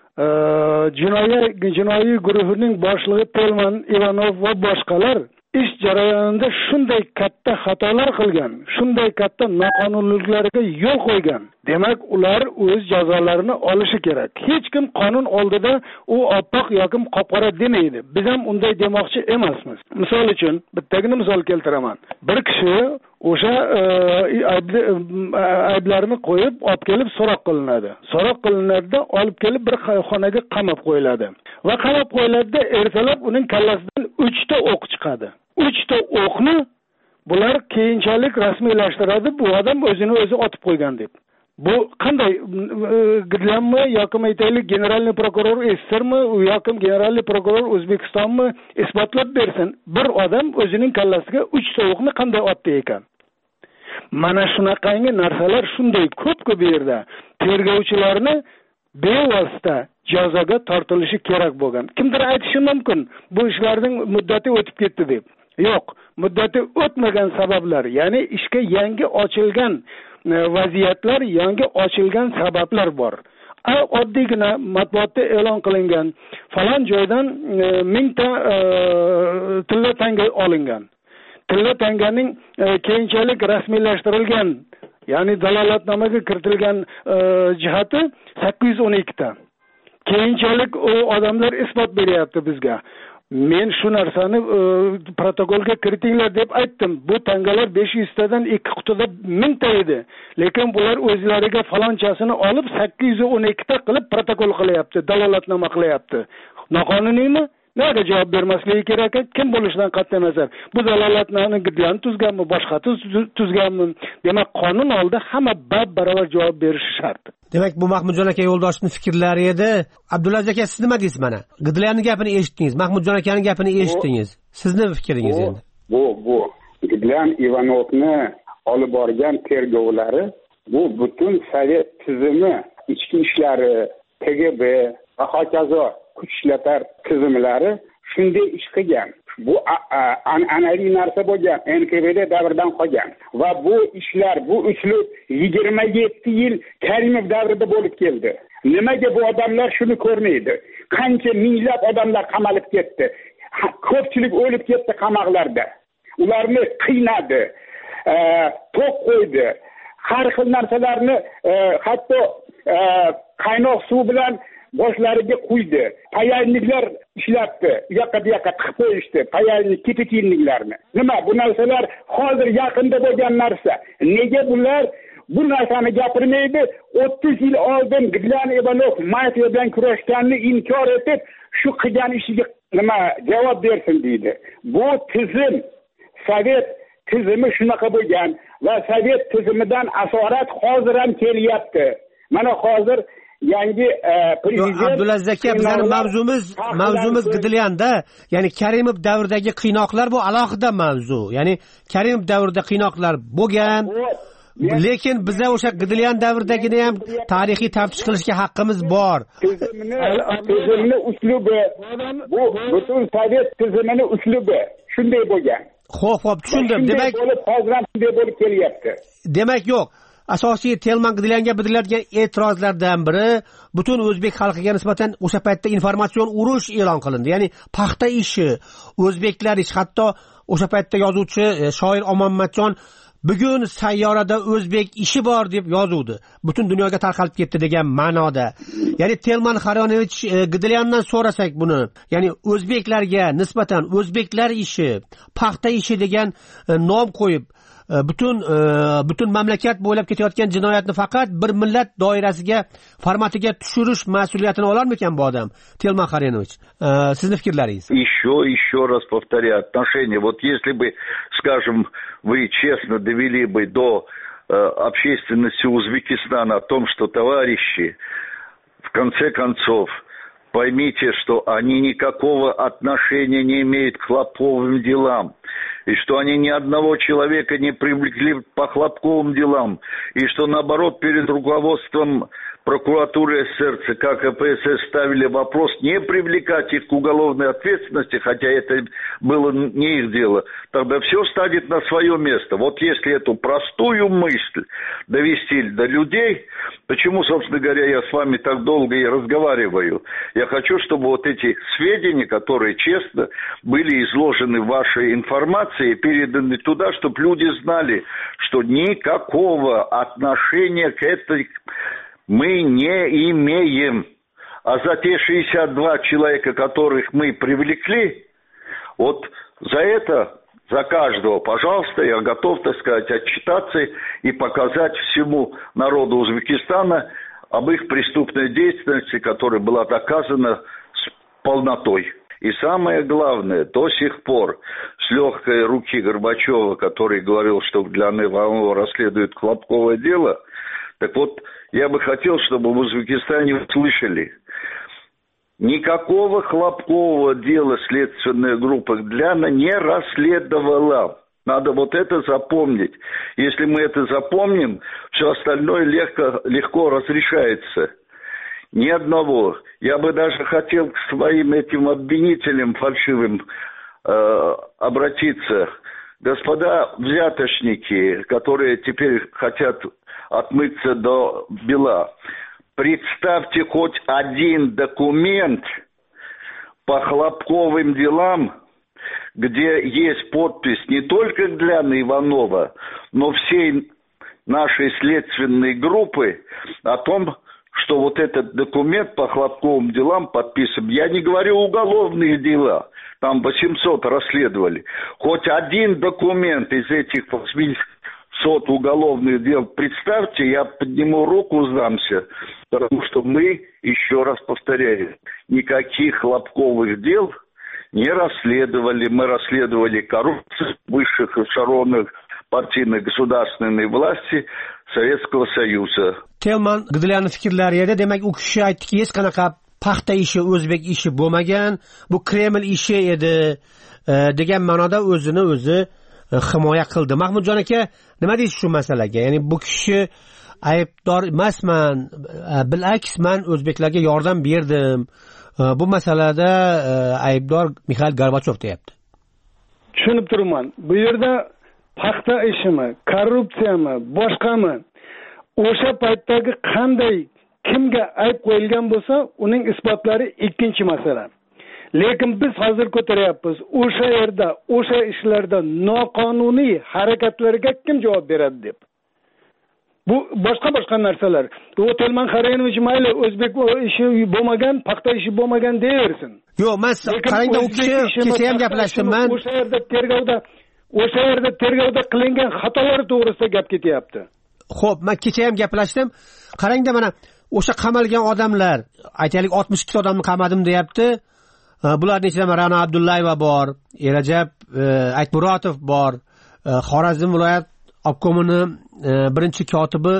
jinoiy jinoiy guruhining boshlig'i Telman Ivanov va boshqalar ish jarayonida shunday katta xatolar qilgan, shunday katta noqonuniyliklarga yo'l qo'ygan. Demak, ular o'z jazolarini olishi kerak. Hech kim qonun oldida u oppoq yoki qop-qora demaydi. Biz ham unday demoqchi emasmiz. Misol uchun, bittagina misol keltiraman. Bir kishi o'sha ayblarini qo'yib, olib kelib so'roq qilinadi. So'roq qilinadi, olib kelib bir xonaga qamab qo'yiladi. Va qamab qo'yiladi, ertalab uning kallasidan uch ta o'q chiqadi. uch ta o'qni bular keyinchalik rasmiylashtiradi, bu odam o'zini o'zi otib qo'ygan deb. Bu qanday Gdlyanmi yoki aytaylik generalniy prokuror SSRmi yoki generalniy prokuror O'zbekistonmi isbotlab bersin, bir odam o'zining kallasiga uch ta o'qni qanday otdi ekan. Mana shunaqangi narsalar shunday ko'p-ko'p yerda tergovchilarni bevosita jazoga tortilishi kerak bo'lgan. Kimdir aytishi mumkin, bu ishlarning muddati o'tib ketdi deb. Yo'q, muddati o'tmagan sabablar, ya'ni ishga yangi ochilgan vaziyatlar, yangi ochilgan sabablar bor. Oddiygina matbuotda e'lon qilingan falon joydan mingta tilla tanga olingan. Tilla tanganing keyinchalik rasmiylashtirilgan, ya'ni dalolatnomaga kiritilgan jihati sakkiz yuz o'n ikki ta. Keyinchalik o odamlar isbot beryapti bizga. Men shu narsani protokolga kiritinglar deb aytdim. Bu tangalar besh yuz tadan ikki qutida ming ta edi. Lekin bular o'zlariga falonchasini olib sakkiz yuz o'n ikki ta qilib protokol qilyapti, dalolatnoma qilyapti. Noqonuniymi? nega javob bermasligi kerak? Kim bo'lishidan qat'iy nazar bu dalolatlarni gidlan tuzganmi, boshqa tuzganmi? Demak, qonun oldida hamma bab-barobar javob berishi shart. Demak, bu Mahmudjon aka yo'ldoshning fikrlari edi. Abdulaziz aka, siz nima deysiz mana? Gidlanning gapini eshitdingiz, Mahmudjon akaning gapini eshitdingiz. Sizni fikringiz endi? Bu bu Gidlan Ivanovni olib borgan tergovlari bu butun sovet tizimi, ichki ishlari, K G B va hokazo kuch ishlatar tizimlari shunday ish qilgan. Bu an'anaviy narsa bo'lgan, N K V D davridan qolgan va bu ishlar, bu uslub yigirma yetti yil Karimov davrida bo'lib keldi. Nimaga bu odamlar shuni ko'rmaydi? Qancha minglab odamlar qamalib ketdi. Ko'pchilik o'lib ketdi qamoqlarda. Ularni qiynadi, to'q qo'ydi. Har xil narsalarni hatto qaynoq suv bilan boshlariga quydi. Payayniklar ishlatdi. U yoqqa bu yoqqa tiqib qo'yishdi. Payaynik, kipitinliklarni. Nima? Bu narsalar hozir yaqinda bo'lgan narsa. Nega bular bu narsani gapirmaydi? o'ttiz yil oldin Gidlan Ivanov mafiya bilan kurashganini inkor etib, shu qilgan ishiga nima javob bersin deydi. Bu tizim, sovet tizimi shunaqa bo'lgan va sovet tizimidan asorat hozir ham kelyapti. Mana hozir yangi prezident Abdulaziz aka, bizning mavzumiz mavzumiz Gidlanda, ya'ni Karimov davridagi qiynoqlar bu alohida mavzu. Ya'ni Karimov davrida qiynoqlar bo'lgan, lekin biza o'sha Gidlan davridagini ham tarixiy taftish qilishga haqqimiz bor. Tizimni uslubi, bu butun sovet tizimini uslubi shunday bo'lgan. Xo'p, xo'p, tushundim. Demak, hozir ham shunday bo'lib kelyapti. Demak, yo'q. Asosiy Telman Gidlanga bildiriladigan e'tirozlardan biri butun o'zbek xalqiga nisbatan o'sha paytda informatsion urush e'lon qilindi. Ya'ni paxta ishi, o'zbeklar ish, hatto o'sha paytda yozuvchi shoir Omonmatjon bugun sayyorada o'zbek ishi bor deb yozuvdi. Butun dunyoga tarqalib ketdi degan ma'noda. Ya'ni Telman Xaronovich Gidlandan so'rasak buni, ya'ni o'zbeklarga nisbatan o'zbeklar ishi, paxta ishi degan nom qo'yib butun butun mamlakat bo'ylab ketayotgan jinoyatni faqat bir millat doirasiga, formatiga tushirish mas'uliyatini olarmikan bu odam, Telman Xaronovich? Sizning fikrlaringiz? Еще, еще раз повторяю, отношения. Вот если бы, скажем, вы честно довели бы до э, общественности Узбекистана о том, что товарищи, в конце концов, поймите, что они никакого отношения не имеют к хлопковым делам, и что они ни одного человека не привлекли по хлопковым делам, и что, наоборот, перед руководством прокуратуры СССР, ЦК КПСС ставили вопрос не привлекать их к уголовной ответственности, хотя это было не их дело, тогда все станет на свое место. Вот если эту простую мысль довести до людей, почему, собственно говоря, я с вами так долго и разговариваю, я хочу, чтобы вот эти сведения, которые честно были изложены в вашей информации, переданы туда, чтобы люди знали, что никакого отношения к этой мы не имеем. А за те шестьдесят два человека, которых мы привлекли, вот за это, за каждого, пожалуйста, я готов, так сказать, отчитаться и показать всему народу Узбекистана об их преступной деятельности, которая была доказана с полнотой. И самое главное, до сих пор с легкой руки Горбачева, который говорил, что для Иванова расследует хлопковое дело, так вот, я бы хотел, чтобы в Узбекистане услышали, никакого хлопкового дела следственная группа Гдляна не расследовала. Надо вот это запомнить. Если мы это запомним, все остальное легко, легко разрешается. Ни одного. Я бы даже хотел к своим этим обвинителям фальшивым э, обратиться. Господа взяточники, которые теперь хотят отмыться до бела, представьте хоть один документ по хлопковым делам, где есть подпись не только Гдляна Иванова, но всей нашей следственной группы о том, что вот этот документ по хлопковым делам подписан. Я не говорю уголовные дела, там восемьсот расследовали. Хоть один документ из этих восьмисот уголовных дел представьте, я подниму руку, сдамся, потому что мы, еще раз повторяю, никаких хлопковых дел не расследовали. Мы расследовали коррупцию высших эшелонов партийной государственной власти Sovetского Союза. Telman Gdilyanning fikrlari edi. Demak, u kishi aytdiki, hech qanaqa paxta ishi, o'zbek ishi bo'lmagan, bu Kreml ishi edi degan ma'noda o'zini o'zi himoya qildi. Mahmudjon aka, nima deysiz shu masalaga? Ya'ni bu kishi aybdor emasman, bil'aks men o'zbeklarga yordam berdim. Bu masalada aybdor Mikhail Gorbachov deyapti. Tushunib turman. Bu yerda paxta ishimi, korrupsiyami, boshqami, o'sha paytdagi qanday kimga ayb qo'yilgan bo'lsa, uning isbotlari ikkinchi masala. Lekin biz hozir ko'taryapmiz, o'sha yerda, o'sha ishlarda noqonuniy harakatlarga kim javob beradi deb. Bu boshqa boshqa narsalar. Bu Telman Xaraynovich mayli o'zbek ishi bo'lmagan, paxta ishi bo'lmagan deyaversin. Yo'q, men qarangda u kishi kecha ham gaplashdim men. O'sha yerda tergovda, o'sha yerda tergovda qilingan xatolar to'g'risida gap ketyapti. Xo'p, men kecha ham gaplashdim. Qarangda mana o'sha qamalgan odamlar, aytaylik oltmish ikki odamni qamadim deyapti. Bularning ichida Ra'no Abdullayeva bor, Erajab Aytmuratov bor, Xorazm viloyat obkomining birinchi kotibi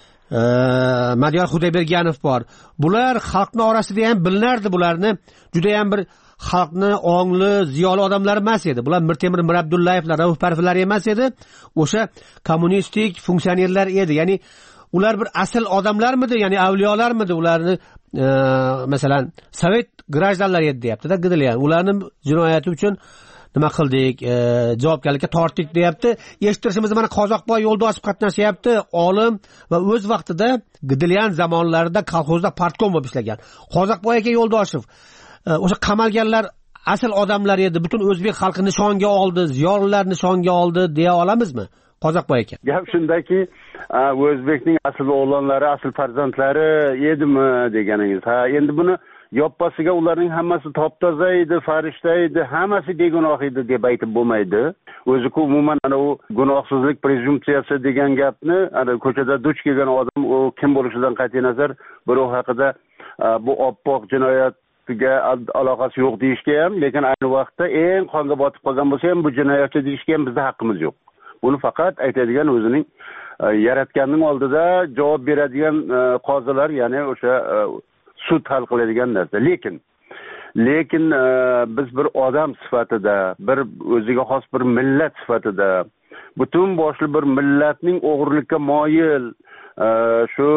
Madyor Xudayberganov bor. Bular xalqning orasida ham bilinardi, bularni juda ham bir xalqni ongli, ziyoli odamlar emas edi. Bular Mirtemir Mirabdullayevlar, Rauf Parfilar emas edi. O'sha kommunistik funksionerlar edi. Ya'ni ular bir asl odamlarmidi, ya'ni avliyolarmidi? Ularni masalan sovet grajdanlari edi deyapti-da, Gdilyan. Ularning jinoyati uchun nima qildik, javobgarlikka tortdik deyapti. Eshittirishimiz mana Qozoqboy Yo'ldoshev qatnashyapti, olim va o'z vaqtida Gdilyan zamonlarida kolxozda partkom bo'lib ishlagan. Qozoqboy aka Yo'ldoshev o'sha qamalganlar asl odamlar edi. Butun o'zbek xalqi nishonga oldi, ziyolilar nishonga oldi deya olamizmi? Qozoqboy aka. Gap shundaki, o'zbekning asl o'g'lonlari, asl farzandlari edimi deganingiz. Ha, endi buni yoppasiga ularning hammasi top-toza edi, farishta edi, hammasi begunoh edi deb aytib bo'lmaydi. O'zi-ku umuman ana u gunohsizlik prezumpsiyasi degan gapni, ana ko'chada duch kelgan odam u kim bo'lishidan qat'iy nazar birov haqida bu oppoq jinoyatga aloqasi yo'q deyishga ham, lekin ayni vaqtda eng qonga botib qolgan bo'lsa ham bu jinoyatchi deyishga ham bizda haqqimiz yo'q. Buni faqat aytadigan o'zining yaratganning oldida javob beradigan qozilar, ya'ni o'sha sud hal qiladigan narsa. Lekin lekin biz bir odam sifatida, bir o'ziga xos bir millat sifatida, butun boshli bir millatning o'g'irlikka moyil, shu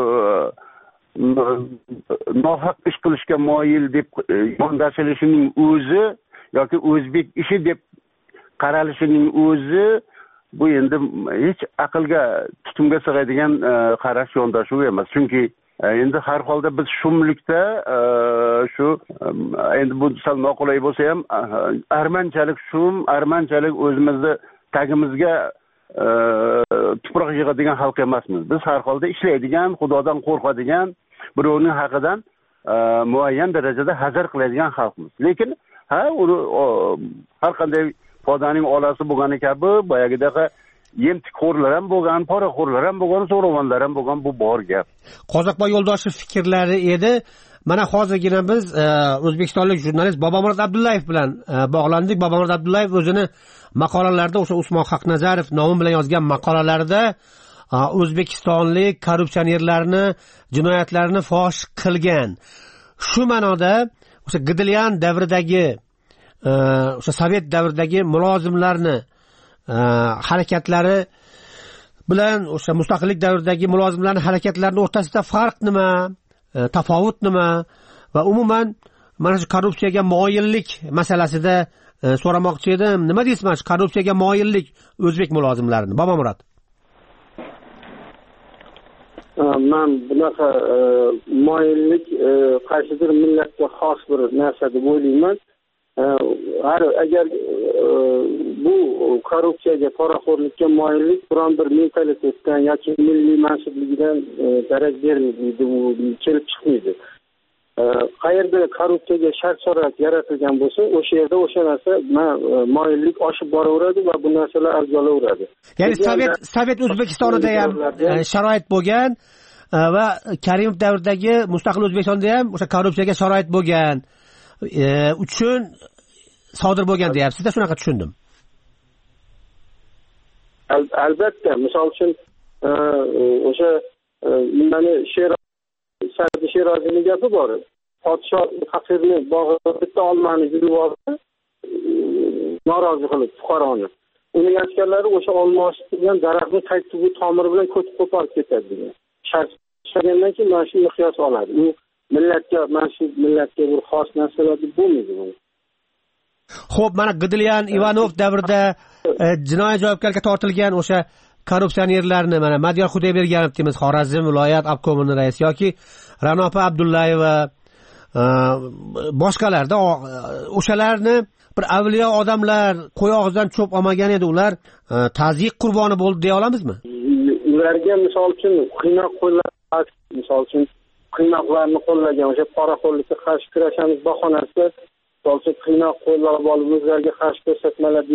nohaq ish qilishga moyil deb yondashilishining o'zi yoki o'zbek ishi deb qaralishining o'zi bu endi hech aqlga, tutumga sig'adigan qarash, yondashuv emas. Chunki endi har holda biz shumlikda shu endi bu sal noqulay bo'lsa ham armanchalik shum, armanchalik o'zimizni tagimizga tuproq yig'adigan xalq emasmiz. Biz har holda ishlaydigan, Xudodan qo'rqadigan, birovning haqidan muayyan darajada hazar qiladigan xalqmiz. Lekin ha, uni har qanday podaning olasi bo'lgani kabi boyagidaqa yemtikxo'rlar ham bo'lgan, poraxo'rlar ham bo'lgan, so'rovonlar ham bo'lgan, bu bor gap. Qozoqboy Yo'ldoshev fikrlari edi. Mana hozirgina biz o'zbekistonlik jurnalist Bobomurod Abdullayev bilan bog'landik. Bobomurod Abdullayev o'zini maqolalarida, o'sha Usmon Haqnazarov nomi bilan yozgan maqolalarida o'zbekistonlik korrupsionerlarni, jinoyatlarini fosh qilgan. Shu ma'noda o'sha Gdilyan davridagi, o'sha sovet davridagi mulozimlarni harakatlari bilan o'sha mustaqillik davridagi mulozimlarning harakatlarini o'rtasida farq nima, tafovut nima va umuman mana shu korrupsiyaga moyillik masalasida so'ramoqchi edim. Nima deysiz mana shu korrupsiyaga moyillik o'zbek mulozimlarini? Bobomurod. Men bunaqa moyillik qaysidir millatga xos bir narsa deb o'ylayman. Har agar bu korrupsiyaga, poraxo'rlikka moyillik biron bir mentalitetdan yoki milliy mansublikdan darak bermaydi, u kelib chiqmaydi. Qayerda korrupsiyaga shart-sharoit yaratilgan bo'lsa, o'sha yerda o'sha narsa moyillik oshib boraveradi va bu narsalar avjolaveradi. Ya'ni Sovet Sovet O'zbekistonida ham sharoit bo'lgan va Karimov davridagi mustaqil O'zbekistonda ham o'sha korrupsiyaga sharoit bo'lgan uchun sodir bo'lgan deyapsiz-da, shunaqa tushundim. Albatta, misol uchun o'sha mana Sher Sa'di Sheroziyning gapi bor. Podshoh faqirni bog'iga bitta olmani yulib oldi, norozi qilib fuqaroni. Uning askarlari o'sha olma osib turgan daraxtni qaytib bu tomiri bilan ko'tib qo'porib ketadi degan. Shart tushgandan keyin mana shu miqyos oladi. U millatga, mana shu millatga bir xos narsalar deb bo'lmaydi bu. Xo'p, mana Gidilyan Ivanov davrida e, jinoiy javobgarlikka tortilgan o'sha korrupsionerlarni mana Madiyor Xudayberganov deymiz, Xorazm viloyat obkomining raisi yoki Ranopa Abdullayeva e, boshqalarda o'shalarni bir avliyo odamlar qo'y og'zidan cho'p olmagan edi, ular e, tazyiq qurboni bo'ldi deya olamizmi? Ularga misol uchun qiynoq qo'llar, misol uchun qiynoqlarni qo'llagan o'sha poraxo'rlikka qarshi kurashamiz bahonasida Solchi qiynoq qo'llab olib o'zlariga qarshi ko'rsatmalar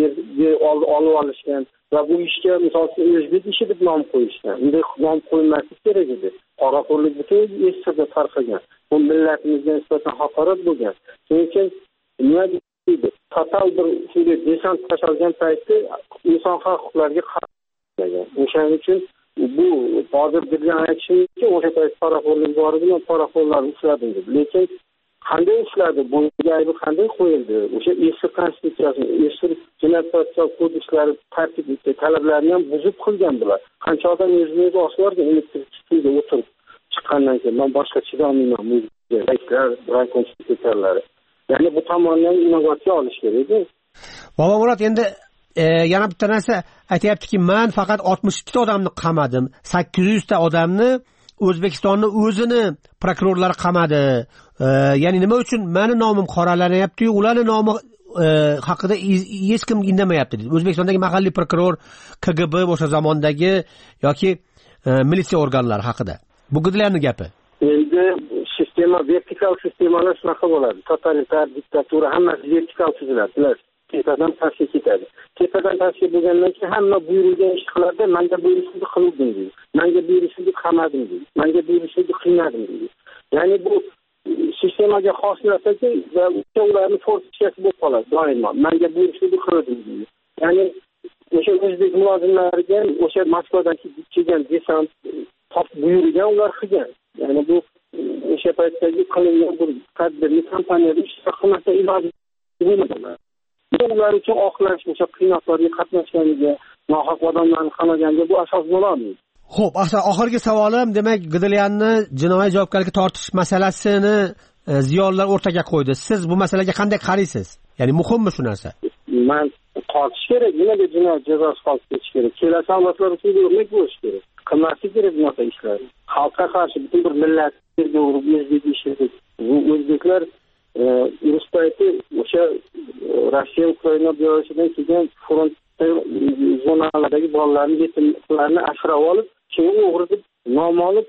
olib olishgan va bu ishga misol uchun o'zbek ishi deb nom qo'yishgan. Bunday nom qo'ymaslik kerak edi. Poraxo'rlik butun eshitda tarqagan. Bu millatimizga nisbatan haqorat bo'lgan. Shuning uchun nima deydi? Total bir shunday desant tashlangan paytda inson huquqlariga qarshi bo'lgan. O'shaning uchun bu hozir bilgan aytishimcha o'sha payt poraxo'rlik bor edi, men poraxo'rlarni ushladim deb. Lekin qanday ushladi? Bunga aybi qanday qo'yildi? O'sha eski konstitutsiyasi, eski jinoyat protsessual kodekslari tartib etgan talablarni ham buzib qilgan bular. Qancha odam o'zini o'zi oslarga elektr o'tirib chiqqandan keyin men boshqa chidolmayman muzeylar, raykom sekretarlari. Ya'ni bu tomondan innovatsiya olish kerak edi. Bobomurod, endi e, yana bitta narsa aytayaptiki, men faqat oltmish ikki ta odamni qamadim, sakkiz yuz ta odamni O'zbekistonning o'zini prokurorlari qamadi. E, ya'ni nima uchun meni nomim qoralanyapti-yu, ularning nomi e, haqida hech kim indamayapti dedi. O'zbekistondagi mahalliy prokuror, K G B o'sha zamondagi yoki e, militsiya organlari haqida. Bu Gidilyanning gapi. Endi sistema vertikal sistemalar shunaqa bo'ladi. Totalitar diktatura hammasi vertikal tuziladi. Bilasiz, tepadan pastga ketadi. Tepadan pastga bo'lgandan keyin hamma buyurilgan ish qiladi, menga buyurishni qildim deydi. Menga buyurishni qamadim deydi. Menga buyurishni qiynadim deydi. Ya'ni bu sistemaga xos narsaki va ularni fortifikatsiya bo'lib qoladi doimo. Menga buyurishni qildim deydi. Ya'ni o'sha o'zbek mulozimlariga o'sha Moskvadan kelgan desant top buyurgan ular qilgan. Ya'ni bu o'sha paytdagi qilingan bir tadbirni kompaniyada ishtirok qilmasa iloji bo'lmaydi. Ular uchun oqlash, o'sha qiynoqlarga qatnashganiga, nohaq odamlarni qamaganiga bu asos bo'lolmaydi. Xo'p, oxirgi savolim, demak, Gidilyanni jinoiy javobgarlikka tortish masalasini e, ziyolilar o'rtaga qo'ydi. Siz bu masalaga qanday qaraysiz? Ya'ni muhimmi shu narsa? Men tortish kerak, nimaga jinoiy jazosi qolib ketish kerak? Kelasi avlodlar uchun o'rnak bo'lish kerak. Qilmaslik kerak bunaqa ishlarni. Xalqqa qarshi butun bir millatga urib o'zbek ishlaydi. Bu o'zbeklar urush payti o'sha Rossiya Ukraina bilan kelgan front zonalardagi bolalarni, yetimlarni asrab olib, keyin o'g'ri deb nom olib,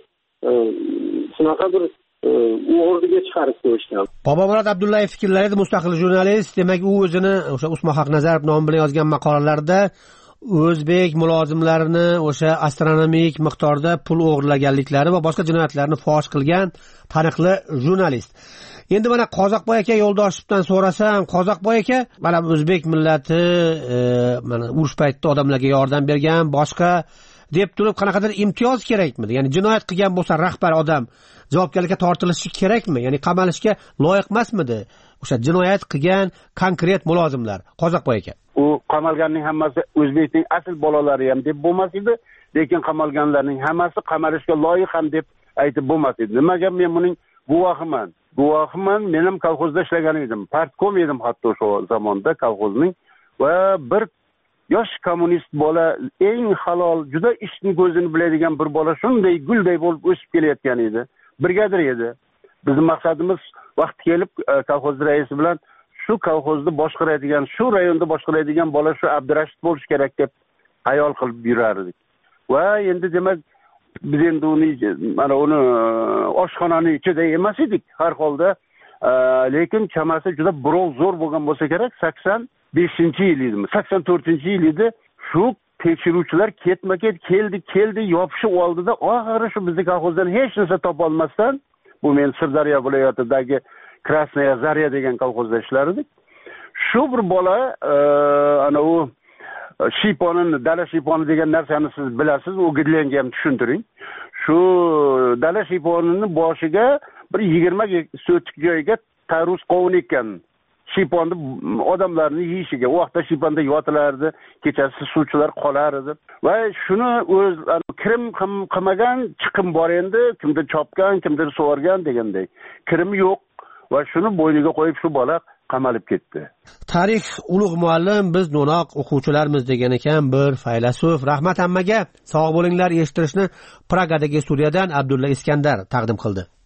shunaqa bir o'g'riga chiqarib qo'yishgan. Bobomurod Abdullayev fikrlari, mustaqil jurnalist, demak u o'zini o'sha Usmon Haqnazarov nomi bilan yozgan maqolalarida o'zbek mulozimlarini o'sha astronomik miqdorda pul o'g'irlaganliklari va boshqa jinoyatlarni fosh qilgan taniqli jurnalist. Endi mana Qozoqboy aka Yo'ldoshevdan so'rasam, Qozoqboy aka mana o'zbek millati e, mana urush paytida odamlarga yordam bergan, boshqa deb turib qanaqadir imtiyoz kerakmi? Ya'ni jinoyat qilgan bo'lsa rahbar odam javobgarlikka tortilishi kerakmi? Ya'ni qamalishga loyiq emasmidi o'sha jinoyat qilgan konkret mulozimlar? Qozoqboy aka. U qamalganning hammasi o'zbekning asl bolalari ham deb bo'lmas edi, lekin qamalganlarning hammasi qamalishga loyiq ham deb aytib bo'lmas edi. Nimaga men buning guvohiman? Guvohiman, men ham kolxozda ishlagan edim. Partkom edim hatto shu zamonda kolxozning va bir yosh kommunist bola, eng halol, juda ishning ko'zini biladigan bir bola shunday gulday bo'lib o'sib kelayotgan edi. Brigadir edi. Bizning maqsadimiz vaqt kelib kolxoz raisi bilan shu kolxozni boshqaradigan, shu rayonda boshqaradigan bola shu Abdurashid bo'lish kerak deb hayol qilib yurardik. Va endi demak biz endi uni mana uni oshxonaning ichida emas edik har holda, lekin chamasi juda birov zo'r bo'lgan bo'lsa kerak, sakson beshinchi yil edi, sakson to'rtinchi yil edi. Shu tekshiruvchilar ketma-ket keldi, keldi, yopishib oldida, oxiri shu bizning kolxozdan hech narsa topa olmasdan, bu men Sirdaryo viloyatidagi Krasnaya Zarya degan kolxozda ishlar edik. shu bir bola ana u shiyponini, dala shiyponi degan narsani siz bilasiz, u gidlanga ham tushuntiring. Shu dala shiyponini boshiga bir yigirma so'tlik joyga tarvuz qovun ekkan. Shiyponni odamlarning yeyishiga, u vaqtda shiyponda yotilardi, kechasi suvchilar qolar edi. Va shuni o'z kirim qilmagan chiqim bor endi, kimdir chopgan, kimdir so'rgan degandek. Kirim yo'q va shuni bo'yniga qo'yib shu bola qamalib ketdi. Tarix ulug' muallim, biz no'noq o'quvchilarmiz degan ekan bir faylasuf. Rahmat hammaga. Sog' bo'linglar. Eshittirishni Pragadagi studiyadan Abdulla Iskandar taqdim qildi.